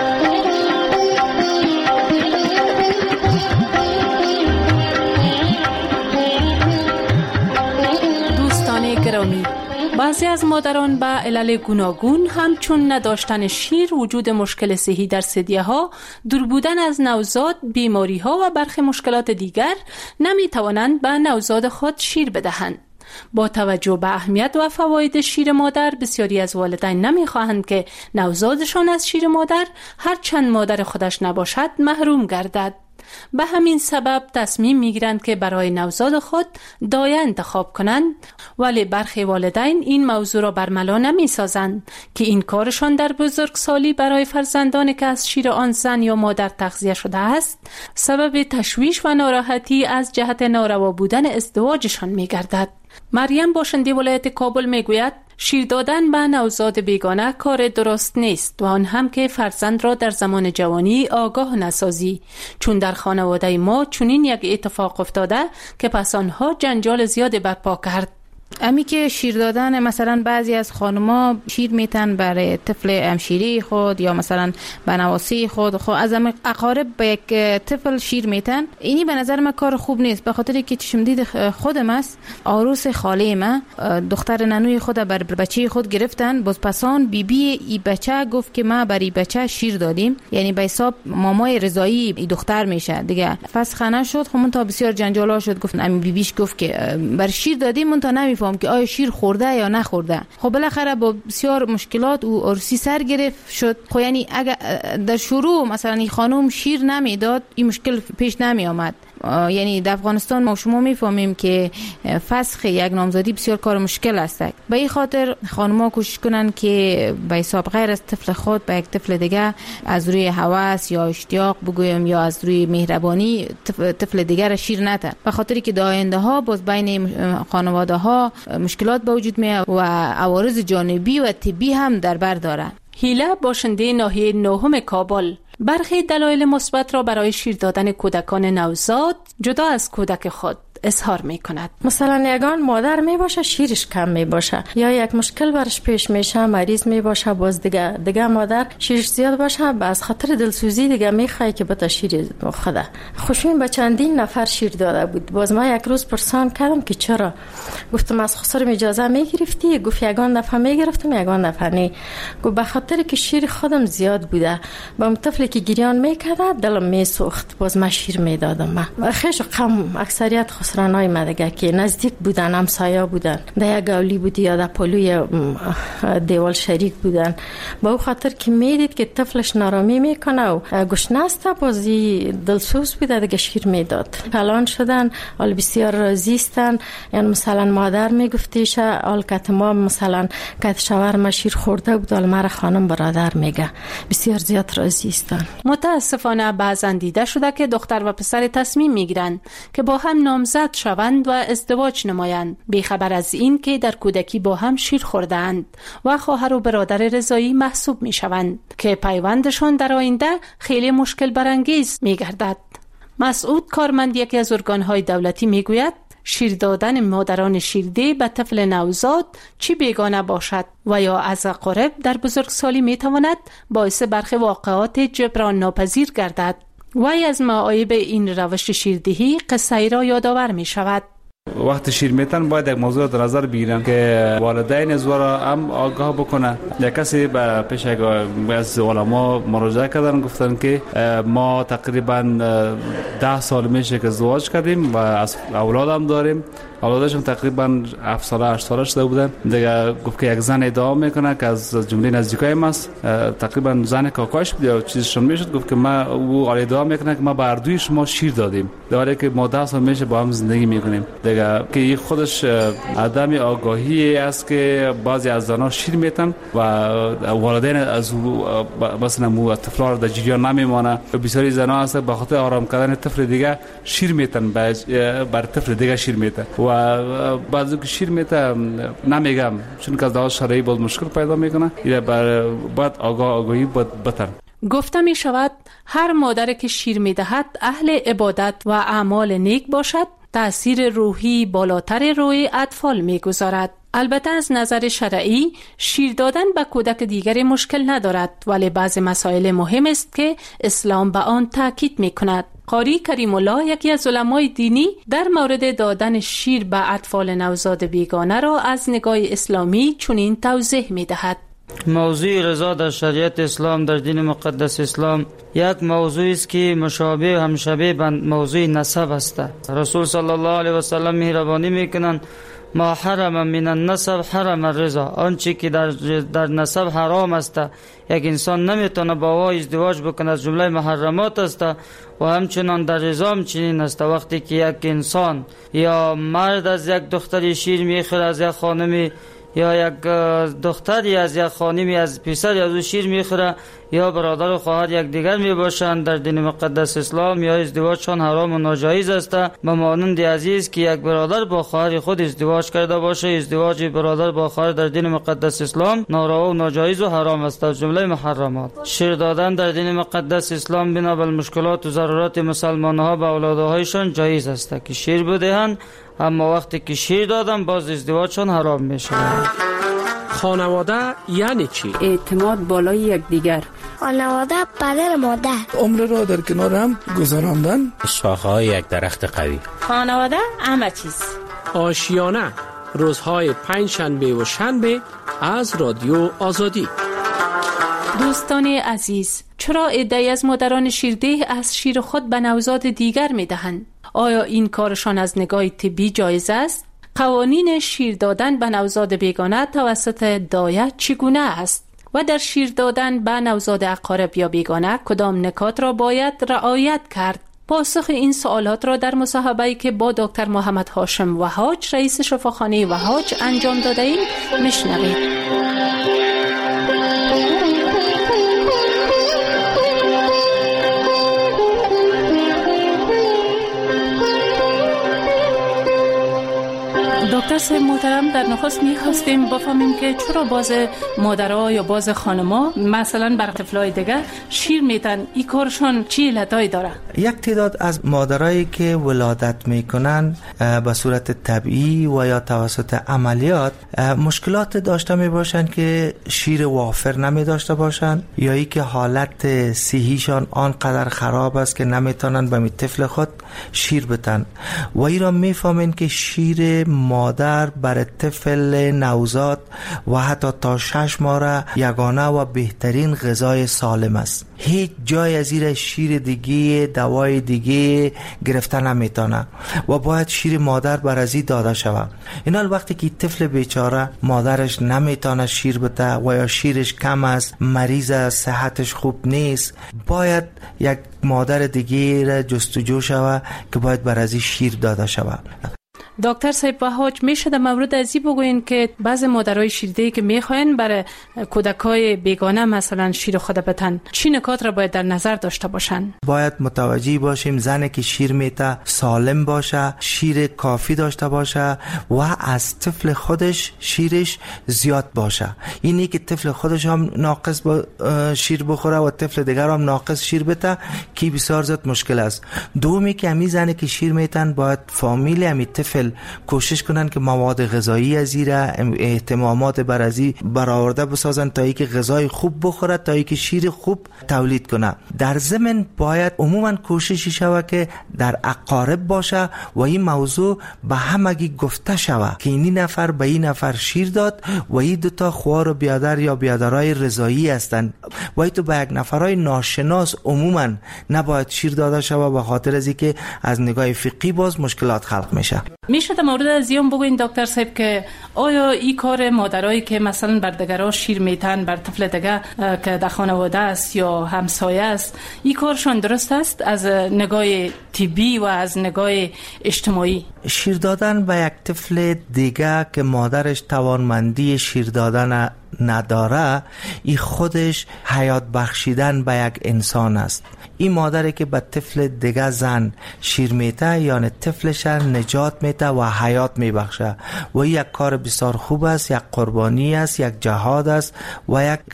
دوستان گرامی، بعضی از مادران به علل گوناگون همچون نداشتن شیر، وجود مشکل صحی در ثدیه ها، دور بودن از نوزاد، بیماری ها و برخی مشکلات دیگر نمی توانند به نوزاد خود شیر بدهند. با توجه به اهمیت و فواید شیر مادر، بسیاری از والدین نمی خواهند که نوزادشان از شیر مادر هر چند مادر خودش نباشد محروم گردد. به همین سبب تصمیم میگیرند که برای نوزاد خود دایه انتخاب کنند، ولی برخی والدین این موضوع را برملا نمی سازند که این کارشان در بزرگسالی برای فرزندانی که از شیر آن زن یا مادر تغذیه شده است سبب تشویش و ناراحتی از جهت ناروا بودن ازدواجشان می گردد. مریم باشنده ولایت کابل می گوید شیر دادن به نوزاد بیگانه کار درست نیست و آن هم که فرزند را در زمان جوانی آگاه نسازی، چون در خانواده ما چنین یک اتفاق افتاده که پس آنها جنجال زیادی برپا کرد. امی که شیر دادن، مثلا بعضی از خانما شیر میتن برای طفل همشیری خود یا مثلا بنواسی خود، خب از اقارب به یک طفل شیر میتن. اینی به نظر من کار خوب نیست، به خاطر که چشم دید خودم است. عروس خاله ما دختر ننوی خود بر بچه خود گرفتن، باز پسان بی بی ای بچه گفت که ما برای بچه شیر دادیم، یعنی به حساب مامای رضایی ای دختر میشه دیگه. فسخ نشد، خب من تا بسیار جنجالا شد. گفت امی بی بیش گفت که بر شیر دادیم، من تا نمیفهم که آیا شیر خورده یا نخورده. خب بالاخره با بسیار مشکلات و عرسی سر گرفت شد. خب یعنی اگر در شروع مثلا این خانم شیر نمیداد این مشکل پیش نمی آمد. یعنی در افغانستان ما شما میفهمیم که فسخ یک نامزادی بسیار کار مشکل است. به این خاطر خانم‌ها کوشش کنن که به حساب غیر از طفل خود به یک طفل دیگه از روی هوس یا اشتیاق بگویم یا از روی مهربانی طفل دیگر را شیر ندن، به خاطری که در آینده ها باز بین خانواده ها مشکلات به وجود میاد و عوارض جانبی و طبی هم در بر داره. هیله باشنده ناحیه نهم کابل برخی دلایل مثبت را برای شیر دادن کودکان نوزاد جدا از کودک خود اظهار می کند. مثلا یگان مادر می باشه شیرش کم می باشه یا یک مشکل برش پیش میشه مریض می باشه باز دیگه دیگه مادر شیرش زیاد باشه از خاطر دلسوزی دیگه میخوای که بتا شیر خدا. خوشبین به چندین نفر شیر داده بود. باز ما یک روز پرسان کردم که چرا، گفتم از خسرم اجازه میگرفتی؟ گفت یگان دفعه میگرفتم یگان دفعه نه. گفت به خاطر که شیر خودم زیاد بوده با طفلی که گریان میکرده دلم میسوخت باز ما شیر میدادم. من خیش قم اکثریت خسرانای ما دیگه که نزدیک بودن همسایه بودن در یک گولی بودی یا در پلوی دیوال شریک بودن با او خاطر که میدید که طفلش نارامی میکنه و گشنه است بازی دلسوز بوده دیگه شیر میداد. کلان شدن حال بسیار راضی استن. یعنی مثلا مادر میگفتیش حال که ما مثلا که شوهر ما شیر خورده بود حال مرا خانم برادر میگه بسیار زیاد راضی استن. متاسفانه بعضا دیده شده که دختر و پسر تصمیم میگیرند که با هم نامزد شوند و ازدواج نمایند بیخبر از این که در کودکی با هم شیر خوردند و خواهر و برادر رضایی محسوب میشوند که پیوندشان در آینده خیلی مشکل برانگیز میگردد. مسعود کارمند یکی از ارگانهای دولتی میگوید شیر دادن مادران شیرده به طفل نوزاد چی بیگانه باشد و یا از اقارب در بزرگسالی میتواند باعث برخی واقعات جبران ناپذیر گردد. وی از معایب این روش شیردهی قصه‌ای را یادآور می شود. وقت شیر میتن باید یک موضوع در نظر بگیرن که والدین از ورا هم آگاه بکنه. یک کسی به پیش از علما مراجعه کردن گفتن که ما تقریبا ده سال میشه که ازدواج کردیم و از اولاد هم داریم. اولادشون تقریبا هفت ساله هشت ساله شده بودن. دیگه گفت که یک زن ادعا میکنه که از جمله نزدیکای ما است تقریبا زن کاکاش بود یا چیزشون میشد. گفت که ما او ادعا میکنه که ما به اردوی شما شیر دادیم در حالی که ما ده سال میشه با هم زندگی میکنیم. دیگه که این خودش عدم آگاهی است که بعضی از زنها شیر میتن و والدین از مثلا مو طفلا در جریان نمیمونه. بسیاری زنها هست به خاطر آرام کردن طفل دیگه شیر میتن بر طفل دیگه شیر میتن و بعضی که شیر میته نمیگم چون که از لحاظ شرعی باز مشکل پیدا میکنه. این بر بعد آگاه آگاهی باید بتن. گفته می شود هر مادر که شیر می دهد اهل عبادت و اعمال نیک باشد تأثیر روحی بالاتر روی اطفال می گذارد. البته از نظر شرعی شیر دادن به کودک دیگری مشکل ندارد ولی بعض مسائل مهم است که اسلام به آن تاکید می کند. قاری کریم الله یکی از علمای دینی در مورد دادن شیر به اطفال نوزاد بیگانه را از نگاه اسلامی چنین توضیح می دهد. موضوع رضا در شریعت اسلام در دین مقدس اسلام یک موضوعی است که مشابه همشبه به موضوع نسب است. رسول صلی الله علیه و سلم مهربانی میکنند ما حرم من النسب حرم الرضا. آنچه که در در نسب حرام است یک انسان نمیتونه با وی ازدواج بکنه از جمله محرمات است و همچنان در رضا هم چنین است. وقتی که یک انسان یا مرد از یک دختری شیر میخوره از یک خانمی یا یک دختری از یک خانمی از پسری از او شیر میخوره یا برادر و خواهر یک دیگر میباشند در دین مقدس اسلام یا ازدواجشان حرام و ناجایز است. به مانند عزیز که یک برادر با خواهر خود ازدواج کرده باشه ازدواج برادر با خواهر در دین مقدس اسلام ناروا و ناجایز و حرام است از جمله محرمات. شیر دادن در دین مقدس اسلام بنا بر مشکلات و ضرورات مسلمان ها به اولادهایشان جایز است که شیر بدهند اما وقتی که شیر دادن باز ازدواجشان حرام میشه. خانواده یعنی چی؟ اعتماد بالای یکدیگر. خانواده پدر مادر. عمر را در کنار هم گذراندن. شاخه‌های یک درخت قوی. خانواده همه چیز. آشیانه روزهای پنج شنبه و شنبه از رادیو آزادی. دوستان عزیز، چرا عده‌ای از مادران شیرده از شیر خود به نوزاد دیگر میدهند؟ آیا این کارشان از نگاه طبی جایز است؟ قوانین شیر دادن به نوزاد بیگانه توسط دایه چگونه است؟ و در شیر دادن به نوزاد اقارب یا بیگانه کدام نکات را باید رعایت کرد؟ پاسخ این سوالات را در مصاحبه‌ای که با دکتر محمد هاشم وهاج رئیس شفاخانه وهاج انجام داده ایم میشنوید. دکتر دکتر صاحب محترم، در نخست می‌خواستیم بفهمیم که چرا باز مادرها یا باز خانم‌ها مثلا بر طفلای دیگه شیر میتن، این کارشون چی علتایی داره؟ یک تعداد از مادرایی که ولادت میکنن به صورت طبیعی و یا توسط عملیات مشکلات داشته میباشن که شیر وافر نمی داشته باشن، یا ای که حالت صحیشان آنقدر خراب است که نمیتونن به می طفل خود شیر بتن و ای را میفهمین که شیر مادر برای طفل نوزاد و حتی تا شش ماه را یگانه و بهترین غذای سالم است. هیچ جای از این شیر دیگه دوای دیگه گرفته نمیتونه و باید شیر مادر بر ازی داده شود. این حال وقتی که طفل بیچاره مادرش نمیتونه شیر بده و یا شیرش کم است، مریض است، صحتش خوب نیست، باید یک مادر دیگه را جستجو شود که باید بر ازی شیر داده شود. دکتر صاحب بهاج، میشه در مورد ازی بگوین که بعض مادرای شیرده‌ای که میخواین برای کودکای بیگانه مثلا شیر خود بتن، چی نکات را باید در نظر داشته باشن؟ باید متوجه باشیم زنی که شیر میته سالم باشه، شیر کافی داشته باشه و از طفل خودش شیرش زیاد باشه. اینی که طفل خودش هم ناقص با شیر بخوره و طفل دیگر هم ناقص شیر بته که بسیار زیاد مشکل است. دومی که همی زنی که شیر میتن باید فامیل همی طفل کوشش کنن که مواد غذایی از ایره اهتمامات بر ازی برآورده بسازن تا اینکه غذای خوب بخوره، تا اینکه شیر خوب تولید کنه. در ضمن باید عموما کوششی شوه که در اقارب باشه و این موضوع به همگی گفته شوه که این نفر به این نفر شیر داد و این دوتا خوار و بیادر یا بیادرای رضایی هستند و این تو به یک نفرای ناشناس عموما نباید شیر داده شوه به خاطر از اینکه از نگاه فقهی باز مشکلات خلق میشه. میشه در مورد از این بگوین دکتر صاحب که آیا این کار مادرایی که مثلا بر دگرها شیر میتن بر طفل دیگه که در خانواده است یا همسایه است، این کارشون درست است از نگاه طبی و از نگاه اجتماعی؟ شیر دادن به یک طفل دیگه که مادرش توانمندی شیر دادن نداره، این خودش حیات بخشیدن به یک انسان است. این مادری که به طفل دیگه زن شیر میته یعنی طفلش نجات میته و حیات میبخشه و یک کار بسیار خوب است، یک قربانی است، یک جهاد است و یک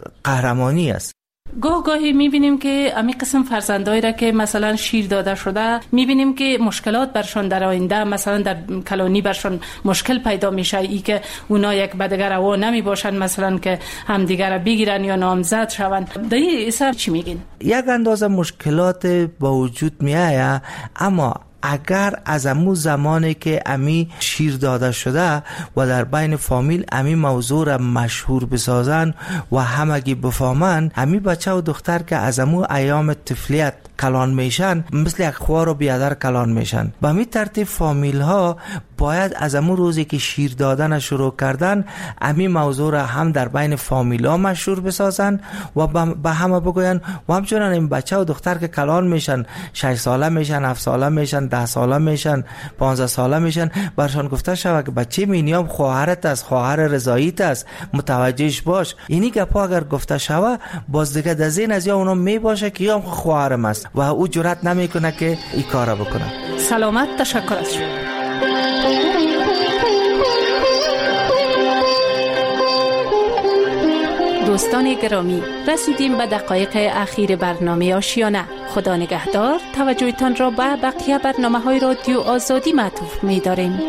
قهرمانی است. گاه گاهی میبینیم که امی قسم فرزندایی را که مثلا شیر داده شده میبینیم که مشکلات برشان در آینده مثلا در کلانی برشان مشکل پیدا میشه، ای که اونا یک بدگر او نمی باشن مثلا که هم دیگر بگیرن یا نامزد شون. در این اثر چی میگین؟ یک اندازه مشکلات با وجود میایه، اما اگر از امو زمانی که امی شیر داده شده و در بین فامیل امی موضوع را مشهور بسازن و همگی بفهمن، امی بچه و دختر که از امو ایام طفلیت کلان میشن مثل یک خوار و بیادر کلان میشن. به می ترتیب فامیل ها باید از امو روزی که شیر دادن شروع کردن امی موضوع را هم در بین فامیل ها مشهور بسازن و به همه بگوین و همچنان این بچه و دختر که کلان میشن، شش ساله میشن، هفت ساله میشن، ده ساله میشن، پانزده ساله میشن، برشان گفته شود که بچه مینیام خواهرت است، خواهر رضاییت است، متوجهش باش. اینی گپا اگر گفته شود باز دیگه در ذهن از یا اونا می باشه که یا خواهرم است و او جرأت نمیکنه که این کارا بکنه. سلامت، تشکر از شما. دوستان گرامی، رسیدیم به دقایق اخیر برنامه آشیانه. خدا نگهدار. توجهتان را به بقیه برنامه های رادیو آزادی معطوف می داریم.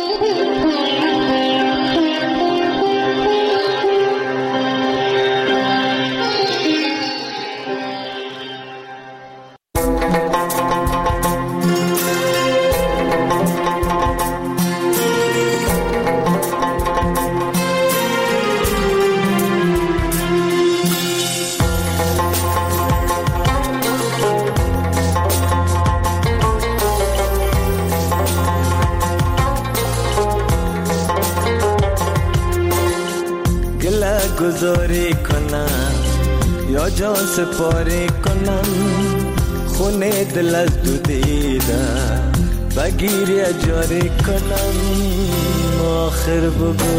گذاری کنم یا جان سپاری کنم، خونه دل از دو دیده بگیری اجاری کنم. آخر بگو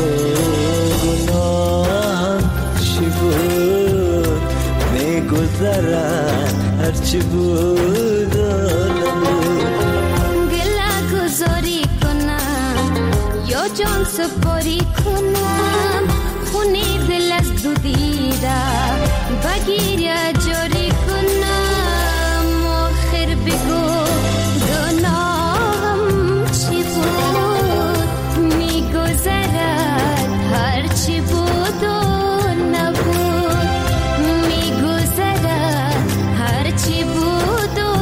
گناهم چی بود، میگذرد هرچی بود و نبود. گله گذاری کنم یا جان سپاری کنم خونه دل از دو دیده بگیر یا جاری کنم آخر بگو گناهم چی بود میگذرد هر چی بود و نبود میگذرد هر چی بود و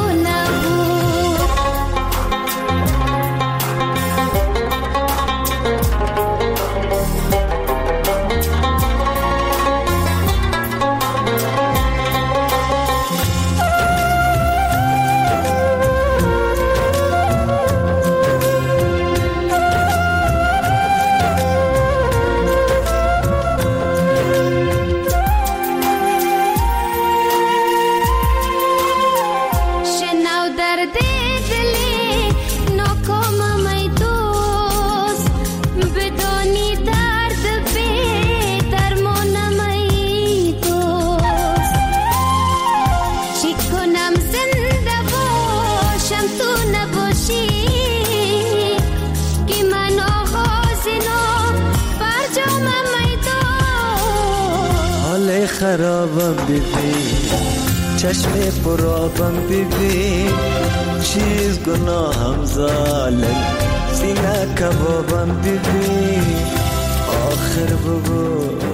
خرابم ببین چشم پرابم ببین چیز گناهم ظالم سینه کبابم ببین آخر بگو